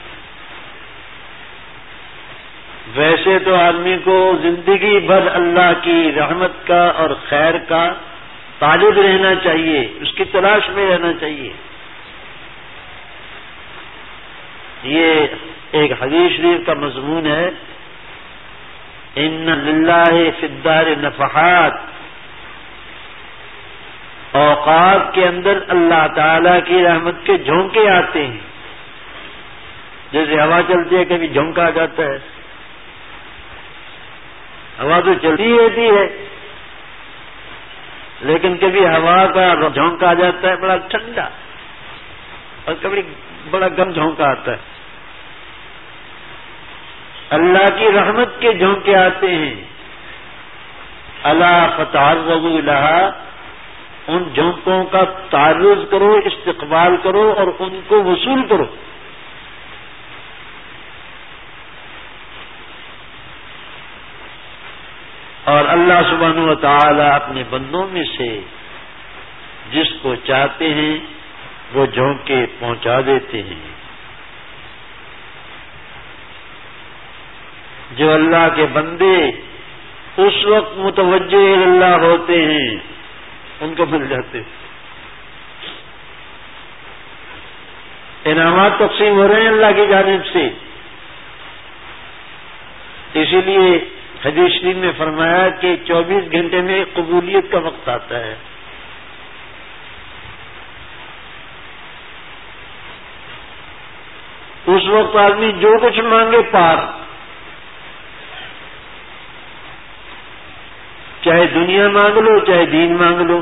ویسے تو آدمی کو زندگی بھر اللہ کی رحمت کا اور خیر کا طالب رہنا چاہیے، اس کی تلاش میں رہنا چاہیے. یہ ایک حدیث شریف کا مضمون ہے، ان للہ فی الدار نفحات. اوقات کے اندر اللہ تعالی کی رحمت کے جھونکے آتے ہیں. جیسے ہوا چلتی ہے کبھی جھونکا آ جاتا ہے. ہوا تو چلتی رہتی ہے لیکن کبھی ہوا کا جھونکا آ جاتا ہے بڑا ٹھنڈا، اور کبھی بڑا گرم جھونکا آتا ہے. اللہ کی رحمت کے جھونکے آتے ہیں. الا فتعرضوا لها، ان جھونکوں کا تعرض کرو، استقبال کرو اور ان کو وصول کرو. اور اللہ سبحانہ و تعالی اپنے بندوں میں سے جس کو چاہتے ہیں وہ جھونکے پہنچا دیتے ہیں. جو اللہ کے بندے اس وقت متوجہ اللہ ہوتے ہیں ان کو مل جاتے. انعامات تقسیم ہو رہے ہیں اللہ کی جانب سے. اسی لیے حدیث شریف میں فرمایا کہ 24 گھنٹے میں قبولیت کا وقت آتا ہے. اس وقت آدمی جو کچھ مانگے پار، چاہے دنیا مانگ لو، چاہے دین مانگ لو،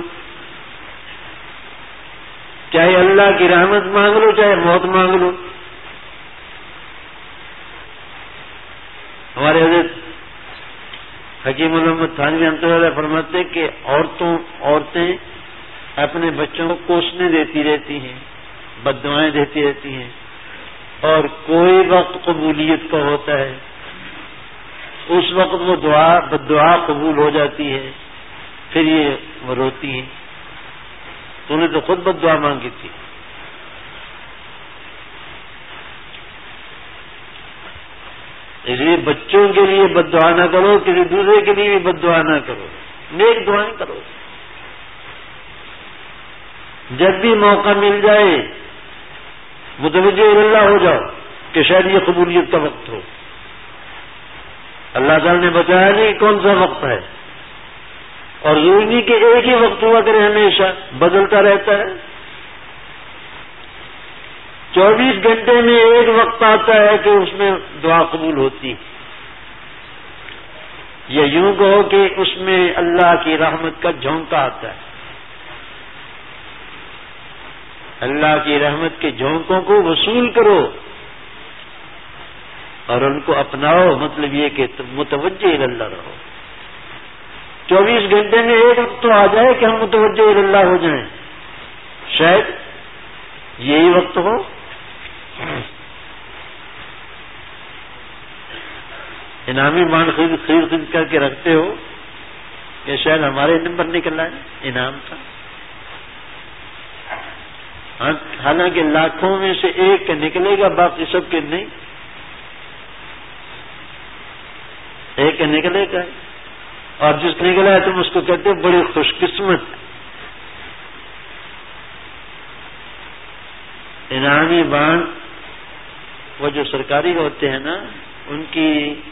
چاہے اللہ کی رحمت مانگ لو، چاہے موت مانگ لو. ہمارے حضرت حکیم محمد تھانوی رحمۃ اللہ فرماتے کہ عورتیں اپنے بچوں کو کوسنے دیتی رہتی ہیں، بد دعائیں دیتی رہتی ہیں، اور کوئی وقت قبولیت کا ہوتا ہے اس وقت وہ بد دعا قبول ہو جاتی ہے. پھر یہ وہ روتی ہیں، تو نے تو خود بد دعا مانگی تھی. اس لیے بچوں کے لیے بد دعا نہ کرو، کسی دوسرے کے لیے بھی بد دعا نہ کرو، نیک دعائیں کرو. جب بھی موقع مل جائے متوجہ اللہ ہو جاؤ کہ شاید یہ قبولیت کا وقت ہو. اللہ تعالی نے بتایا نہیں کون سا وقت ہے، اور ضروری نہیں کہ ایک ہی وقت ہوا کرے، ہمیشہ بدلتا رہتا ہے. 24 گھنٹے میں ایک وقت آتا ہے کہ اس میں دعا قبول ہوتی. یا یوں کہو کہ اس میں اللہ کی رحمت کا جھونکا آتا ہے. اللہ کی رحمت کے جھونکوں کو وصول کرو اور ان کو اپناؤ. مطلب یہ کہ تم متوجہ اللہ رہو. 24 گھنٹے میں ایک وقت تو آ جائے کہ ہم متوجہ اللہ ہو جائیں. شاید یہی وقت ہو. انعامی بانڈ خرید کر کے رکھتے ہو کہ شاید ہمارے نمبر نکل آئے انعام کا. حالانکہ لاکھوں میں سے ایک کا نکلے گا، باقی سب کے نہیں. ایک کا نکلے گا، اور جس کا نکلا ہے تم اس کو کہتے ہو بڑی خوش قسمت. انعامی بانڈ وہ جو سرکاری ہوتے ہیں نا، ان کی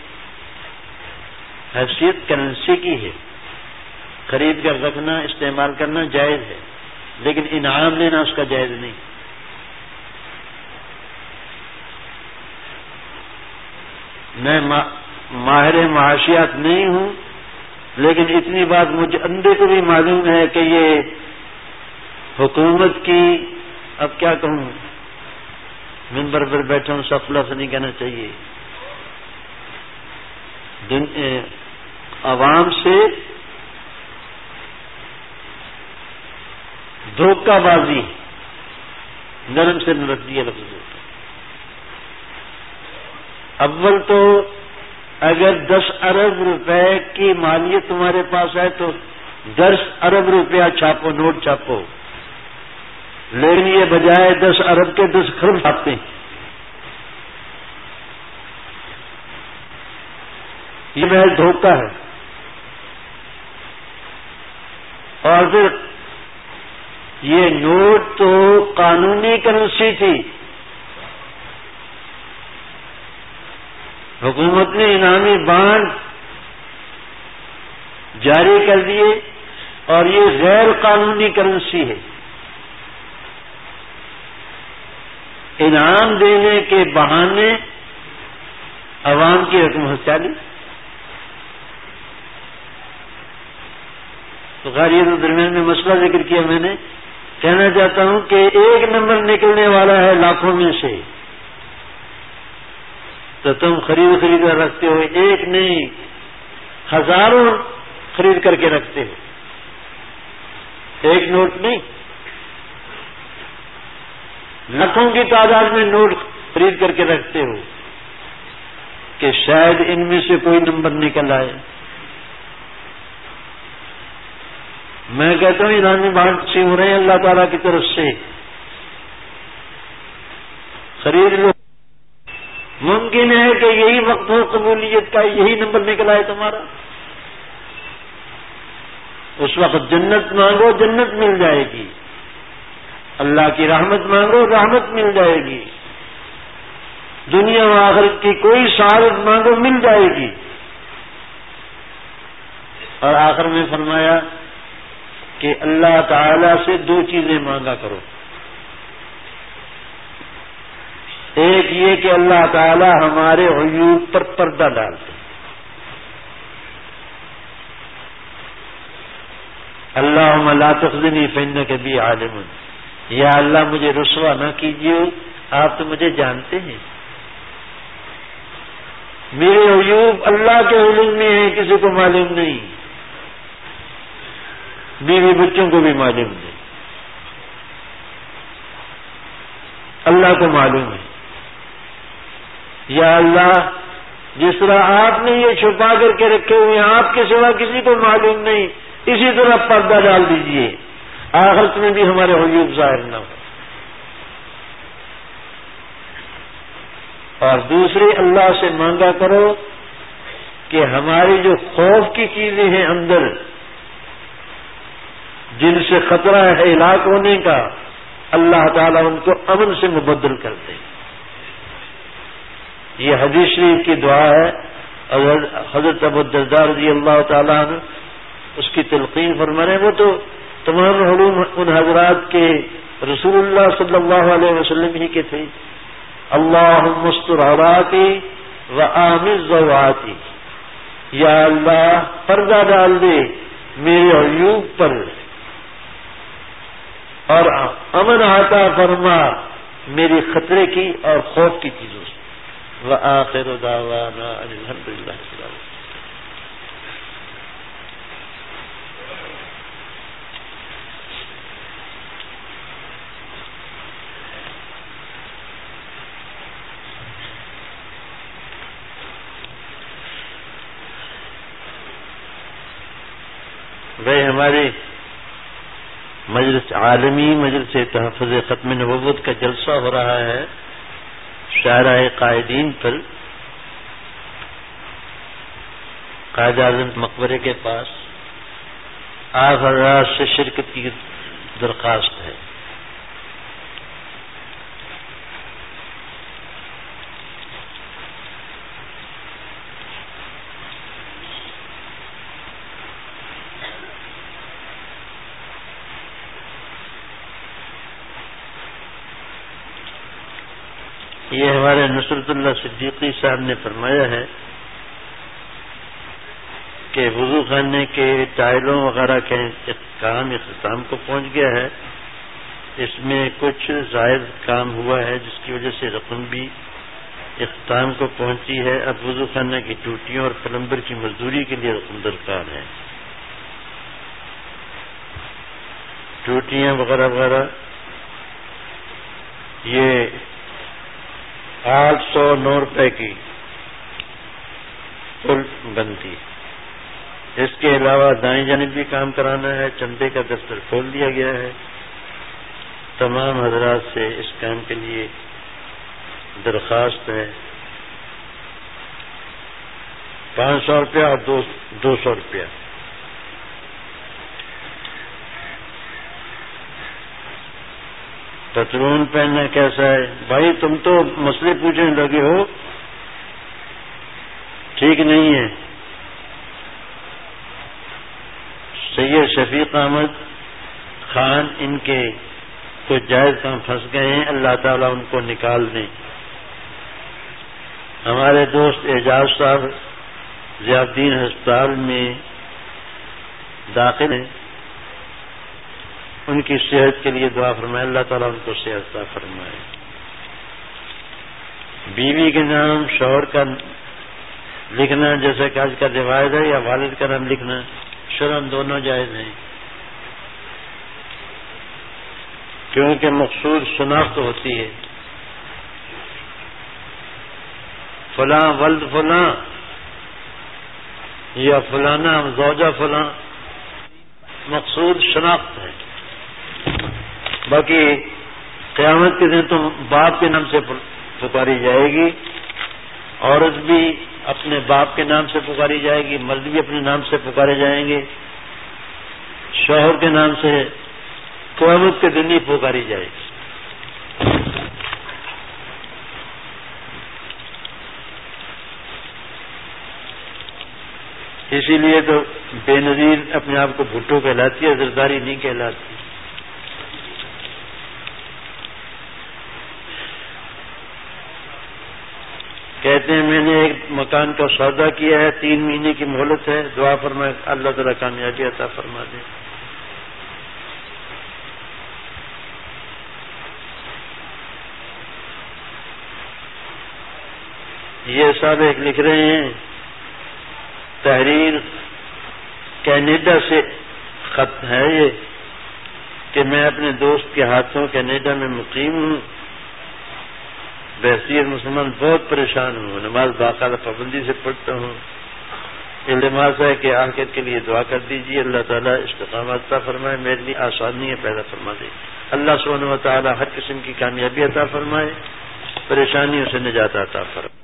حیثیت کرنسی کی ہے. خرید کر رکھنا، استعمال کرنا جائز ہے، لیکن انعام لینا اس کا جائز نہیں. میں ماہر معاشیات نہیں ہوں، لیکن اتنی بات مجھے اندے کو بھی معلوم ہے کہ یہ حکومت کی، اب کیا کہوں، منبر پر بیٹھا ہوں، سب لفظ نہیں کہنا چاہیے، عوام سے دھوکہ بازی، نرم سے نرم یہ لفظ ہوتا ہے۔ اول تو اگر 10 ارب روپے کی مالیت تمہارے پاس ہے تو 10 ارب روپیہ چھاپو، نوٹ چھاپو، لیکن یہ بجائے 10 ارب کے 10 کروڑ چھاپتے ہیں۔ یہ محض دھوکہ ہے۔ اور پھر یہ نوٹ تو قانونی کرنسی تھی، حکومت نے انعامی بانڈ جاری کر دیے اور یہ غیر قانونی کرنسی ہے۔ انعام دینے کے بہانے عوام کی رقم ہتھیاری۔ تو خیر یہ تو درمیان میں مسئلہ ذکر کیا میں نے، کہنا چاہتا ہوں کہ ایک نمبر نکلنے والا ہے لاکھوں میں سے، تو تم خرید کر رکھتے ہو، ایک نہیں ہزاروں خرید کر کے رکھتے ہو، ایک نوٹ نہیں، لاکھوں کی تعداد میں نوٹ خرید کر کے رکھتے ہو کہ شاید ان میں سے کوئی نمبر نکل آئے۔ میں کہتا ہوں انعامی بانڈ تقسیم ہو رہے ہیں اللہ تعالیٰ کی طرف سے، خرید لو۔ ممکن ہے کہ یہی وقت ہو قبولیت کا، یہی نمبر نکل آئے تمہارا، اس وقت جنت مانگو جنت مل جائے گی، اللہ کی رحمت مانگو رحمت مل جائے گی، دنیا و آخرت کی کوئی سعادت مانگو مل جائے گی۔ اور آخر میں فرمایا کہ اللہ تعالی سے 2 چیزیں مانگا کرو، ایک یہ کہ اللہ تعالی ہمارے عیوب پر پردہ ڈال دے، اللہم لا تخزنی فإنک بی عالم، یا اللہ مجھے رسوا نہ کیجیے، آپ تو مجھے جانتے ہیں، میرے عیوب اللہ کے علم میں ہیں، کسی کو معلوم نہیں، بیوی بچوں کو بھی معلوم نہیں، اللہ کو معلوم ہے۔ یا اللہ جس طرح آپ نے یہ چھپا کر کے رکھے ہوئے ہیں، آپ کے سوا کسی کو معلوم نہیں، اسی طرح پردہ ڈال دیجئے، آخرت میں بھی ہمارے عیوب ظاہر نہ ہو۔ اور دوسری اللہ سے مانگا کرو کہ ہماری جو خوف کی چیزیں ہیں اندر، جن سے خطرہ ہے ہلاک ہونے کا، اللہ تعالیٰ ان کو امن سے مبدل کر دے۔ یہ حدیث شریف کی دعا ہے، حضرت ابو الدرداء رضی اللہ تعالیٰ عنہ اس کی تلقین فرما رہے ہیں۔ وہ تو تمام علوم ان حضرات کے رسول اللہ صلی اللہ علیہ وسلم ہی کے تھے۔ اللہم استر عوراتی وآمن ذواتی، یا اللہ پردہ ڈال دے میرے عیوب پر اور امن عطا فرما میری خطرے کی اور خوف کی چیزوں سے۔ وآخر دعوانا ان الحمد للہ رب العالمین۔ بھائی ہماری مجلس عالمی مجلس تحفظ ختم نبوت کا جلسہ ہو رہا ہے شاہراہ قائدین پر، قائد اعظم مقبرے کے پاس۔ آپ حضرات سے شرکت کی درخواست ہے۔ یہ ہمارے نصرت اللہ صدیقی صاحب نے فرمایا ہے کہ وضو خانے کے ٹائلوں وغیرہ کے کام اختتام کو پہنچ گیا ہے. اس میں کچھ زائد کام ہوا ہے جس کی وجہ سے رقم بھی اختتام کو پہنچی ہے. اب وضو خانے کی ٹوٹیوں اور پلمبر کی مزدوری کے لیے رقم درکار ہے. ٹوٹیاں وغیرہ وغیرہ یہ 809 روپے کی کل بنتی. اس کے علاوہ دائیں جانب بھی کام کرانا ہے. چندے کا دفتر کھول دیا گیا ہے. تمام حضرات سے اس کام کے لیے درخواست ہے. 500 روپیہ اور 200 روپیہ. پتلون پہننا کیسا ہے؟ بھائی تم تو مسئلے پوچھنے لگے ہو، ٹھیک نہیں ہے. سید شفیق احمد خان ان کے کچھ جائز کام پھنس گئے ہیں، اللہ تعالیٰ ان کو نکال دیں. ہمارے دوست اعجاز صاحب ضیاء الدین ہسپتال میں داخل ہیں، ان کی صحت کے لیے دعا فرمائے، اللہ تعالیٰ ان کو صحت عطا فرمائے. بیوی کے نام شوہر کا لکھنا جیسے کہ آج کا روایت ہے، یا والد کا نام لکھنا شرعاً دونوں جائز ہیں، کیونکہ مقصود شناخت ہوتی ہے. فلاں ولد فلاں یا فلانا زوجہ فلاں، مقصود شناخت ہے. باقی قیامت کے دن تو باپ کے نام سے پکاری جائے گی، عورت بھی اپنے باپ کے نام سے پکاری جائے گی، مرد بھی اپنے نام سے پکارے جائیں گے، شوہر کے نام سے قیامت کے دن ہی پکاری جائے گی. اسی لیے تو بے نظیر اپنے آپ کو بھٹو کہلاتی ہے، زرداری نہیں کہلاتی. کہتے ہیں میں نے ایک مکان کا سودا کیا ہے، 3 مہینے کی مہلت ہے، دعا فرمائے اللہ تعالیٰ کامیابی عطا فرما دے. یہ صاحب ایک لکھ رہے ہیں، تحریر کینیڈا سے خط ہے یہ، کہ میں اپنے دوست کے ہاتھوں کینیڈا میں مقیم ہوں، بحیثیت مسلمان بہت پریشان ہوں، نماز باقاعدہ پابندی سے پڑھتا ہوں. التماس ہے کہ آخرت کے لیے دعا کر دیجیے، اللہ تعالیٰ استقامت عطا فرمائے، میرے لیے آسانیاں پیدا فرما دے. اللہ سبحانہ و تعالیٰ ہر قسم کی کامیابی عطا فرمائے، پریشانیوں سے نجات عطا فرمائے.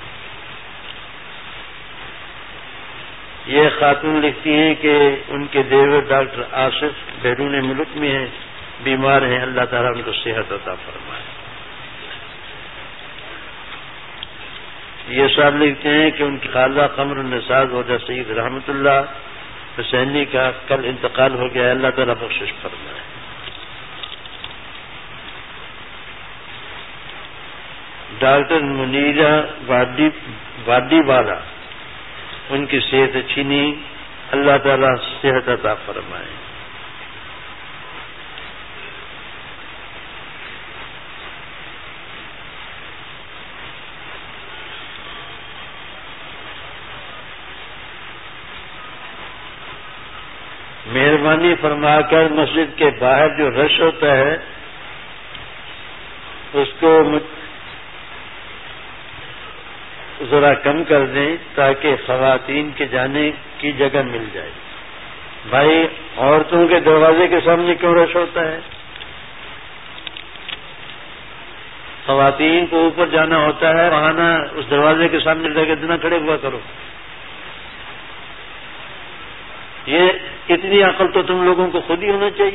یہ خاتون لکھتی ہیں کہ ان کے دیور ڈاکٹر آصف بیرون ملک میں ہیں، بیمار ہیں، اللہ تعالیٰ ان کو صحت عطا فرمائے. یہ صاحب لکھتے ہیں کہ ان کی خالہ قمر النساء زوجہ سید رحمت اللہ حسینی کا کل انتقال ہو گیا ہے، اللہ تعالیٰ بخشش فرمائے. ڈاکٹر منیرہ وادی والا، ان کی صحت اچھی نہیں، اللہ تعالیٰ صحت عطا فرمائے. مہربانی فرما کر مسجد کے باہر جو رش ہوتا ہے اس کو ذرا کم کر دیں تاکہ خواتین کے جانے کی جگہ مل جائے. بھائی عورتوں کے دروازے کے سامنے کیوں رش ہوتا ہے؟ خواتین کو اوپر جانا ہوتا ہے، وہاں نہ اس دروازے کے سامنے لگے اتنا کھڑے ہوا کرو. یہ اتنی عقل تو تم لوگوں کو خود ہی ہونا چاہیے.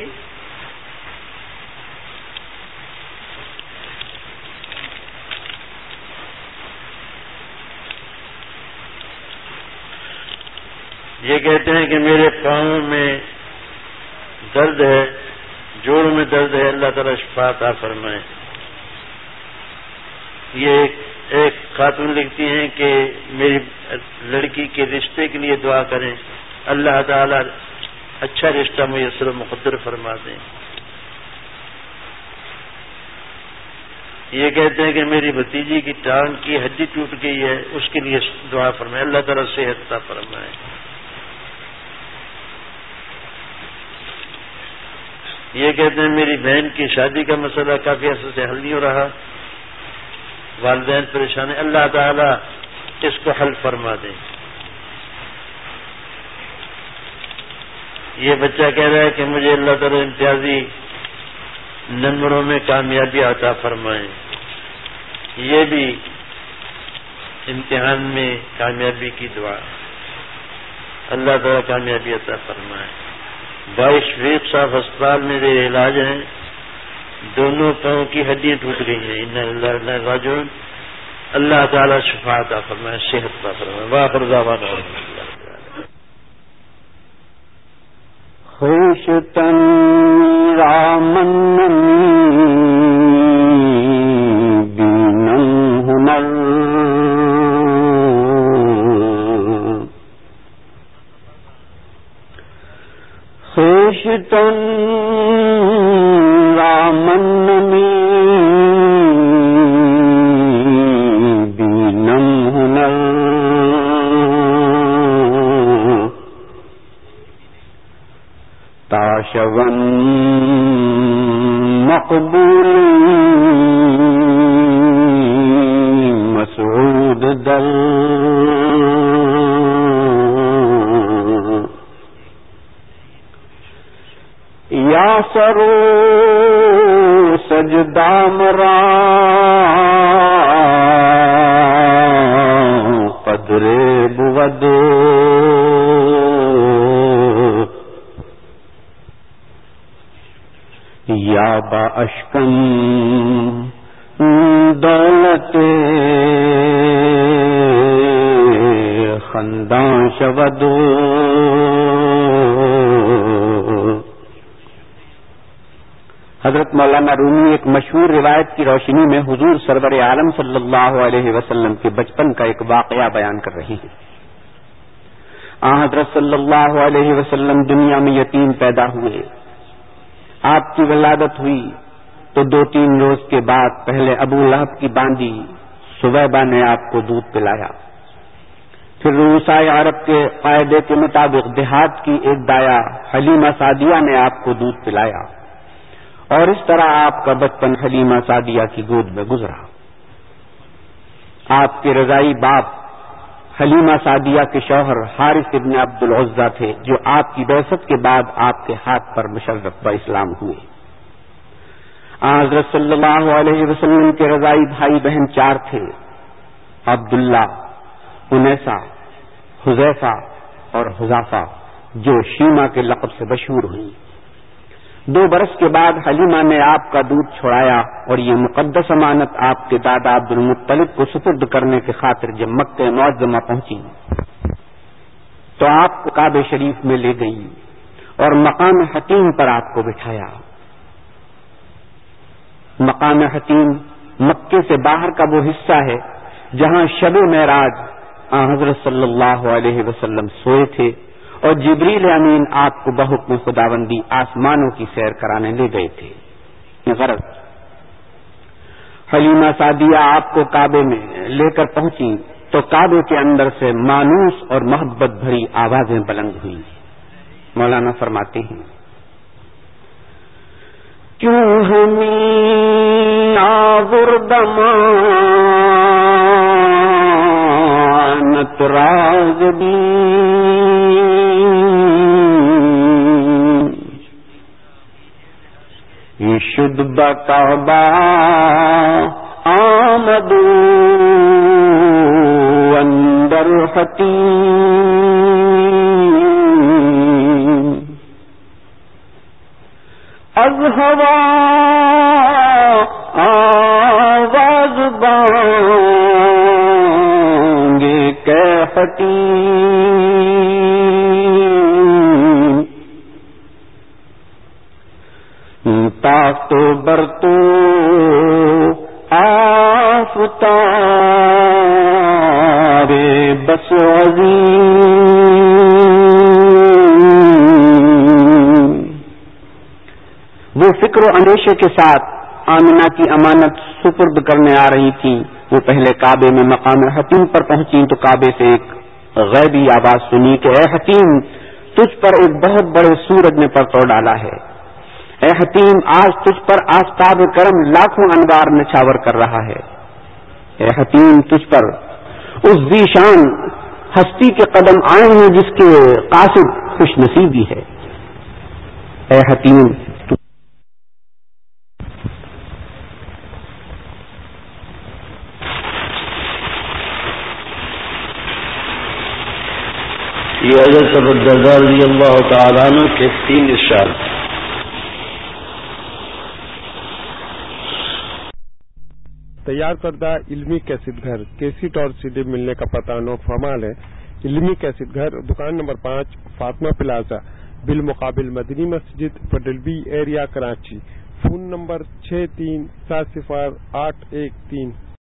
یہ کہتے ہیں کہ میرے پاؤں میں درد ہے، جوڑوں میں درد ہے، اللہ تعالیٰ شفا عطا فرمائے. یہ ایک خاتون لکھتی ہیں کہ میری لڑکی کے رشتے کے لیے دعا کریں، اللہ تعالی اچھا رشتہ میسر و مقدر فرما دیں۔ یہ کہتے ہیں کہ میری بھتیجی کی ٹانگ کی ہڈی ٹوٹ گئی ہے، اس کے لیے دعا فرمائے، اللہ تعالیٰ صحت عطا فرمائے۔ یہ کہتے ہیں میری بہن کی شادی کا مسئلہ کافی عرصے سے حل نہیں ہو رہا، والدین پریشان ہیں، اللہ تعالیٰ اس کو حل فرما دیں۔ یہ بچہ کہہ رہا ہے کہ مجھے اللہ تعالیٰ امتیازی نمبروں میں کامیابی عطا فرمائیں، یہ بھی امتحان میں کامیابی کی دعا، اللہ تعالیٰ کامیابی عطا فرمائے۔ 22 فیق صاحب ہسپتال میں میرے علاج ہیں، دونوں پاؤں کی ہڈیاں ٹوٹ گئی ہیں، انا للہ و انا الیہ راجعون، اللہ تعالیٰ شفا عطا فرمائے، صحت عطا فرمائے۔ وآخر دعوانا خوشتن رامن دینم ہنر خوشتن رامن دینم ہنر تاشون مقبول مسعود دل یا سرو سجدہ مرا قدر بود یا با اشکن دولت خنداں شود حضرت مولانا رومی ایک مشہور روایت کی روشنی میں حضور سرور عالم صلی اللہ علیہ وسلم کے بچپن کا ایک واقعہ بیان کر رہے ہیں۔ حضرت صلی اللہ علیہ وسلم دنیا میں یتیم پیدا ہوئے، آپ کی ولادت ہوئی تو 2-3 روز کے بعد پہلے ابو لہب کی باندی سویبہ نے آپ کو دودھ پلایا، پھر روسائے عرب کے قاعدے کے مطابق دیہات کی ایک دایا حلیمہ سعدیہ نے آپ کو دودھ پلایا، اور اس طرح آپ کا بچپن حلیمہ سعدیہ کی گود میں گزرا۔ آپ کے رضائی باپ حلیمہ سعدیہ کے شوہر حارث ابن عبد العزہ تھے، جو آپ کی بعثت کے بعد آپ کے ہاتھ پر مشرف با اسلام ہوئے۔ حضرت صلی اللہ علیہ وسلم کے رضائی بھائی بہن 4 تھے، عبداللہ، انیسہ، حذیفہ اور حذافہ، جو شیمہ کے لقب سے مشہور ہوئی۔ 2 برس کے بعد حلیمہ نے آپ کا دودھ چھڑایا، اور یہ مقدس امانت آپ کے دادا عبد المطلب کو سپرد کرنے کی خاطر جب مکہ معظمہ پہنچی تو آپ کو کعبہ شریف میں لے گئی اور مقام حتیم پر آپ کو بٹھایا۔ مقام حتیم مکے سے باہر کا وہ حصہ ہے جہاں شب معراج حضرت صلی اللہ علیہ وسلم سوئے تھے، اور جبریل امین آپ کو بحکم خداوندی آسمانوں کی سیر کرانے لے گئے تھے۔ غرض حلیمہ سعدیہ آپ کو کعبے میں لے کر پہنچی تو کعبے کے اندر سے مانوس اور محبت بھری آوازیں بلند ہوئی۔ مولانا فرماتے ہیں، کیوں ہمیں آوردمانت راز بھی شد بکعبہ آمد اندر حتیم از ہوا آواز بانگے کہ حتیم تاختو برتو آفتاب بس عظیم، وہ فکر و اندیشے کے ساتھ آمنہ کی امانت سپرد کرنے آ رہی تھی. وہ پہلے کعبے میں مقام حتیم پر پہنچی تو کعبے سے ایک غیبی آواز سنی کہ اے حتیم، تجھ پر ایک بہت بڑے سورج نے پرتو ڈالا ہے. اے حتیم، آج تجھ پر آفتاب کرم لاکھوں انوار نچھاور کر رہا ہے. اے حتیم، تجھ پر اس ذیشان ہستی کے قدم آئے ہیں جس کے قاصد خوش نصیبی ہے. اے حتیم، یہ حضرت ابو الدرداء رضی اللہ تعالیٰ عنہ کے 3 ارشاد. تیار کردہ علمی کیسٹ گھر کیسٹ اور سی ڈی ملنے کا پتہ نوٹ فرمال ہے. علمی کیسٹ گھر، دکان نمبر 5، فاطمہ پلازا، بالمقابل مدنی مسجد، پڈلبی ایریا، کراچی. Phone number 63708113.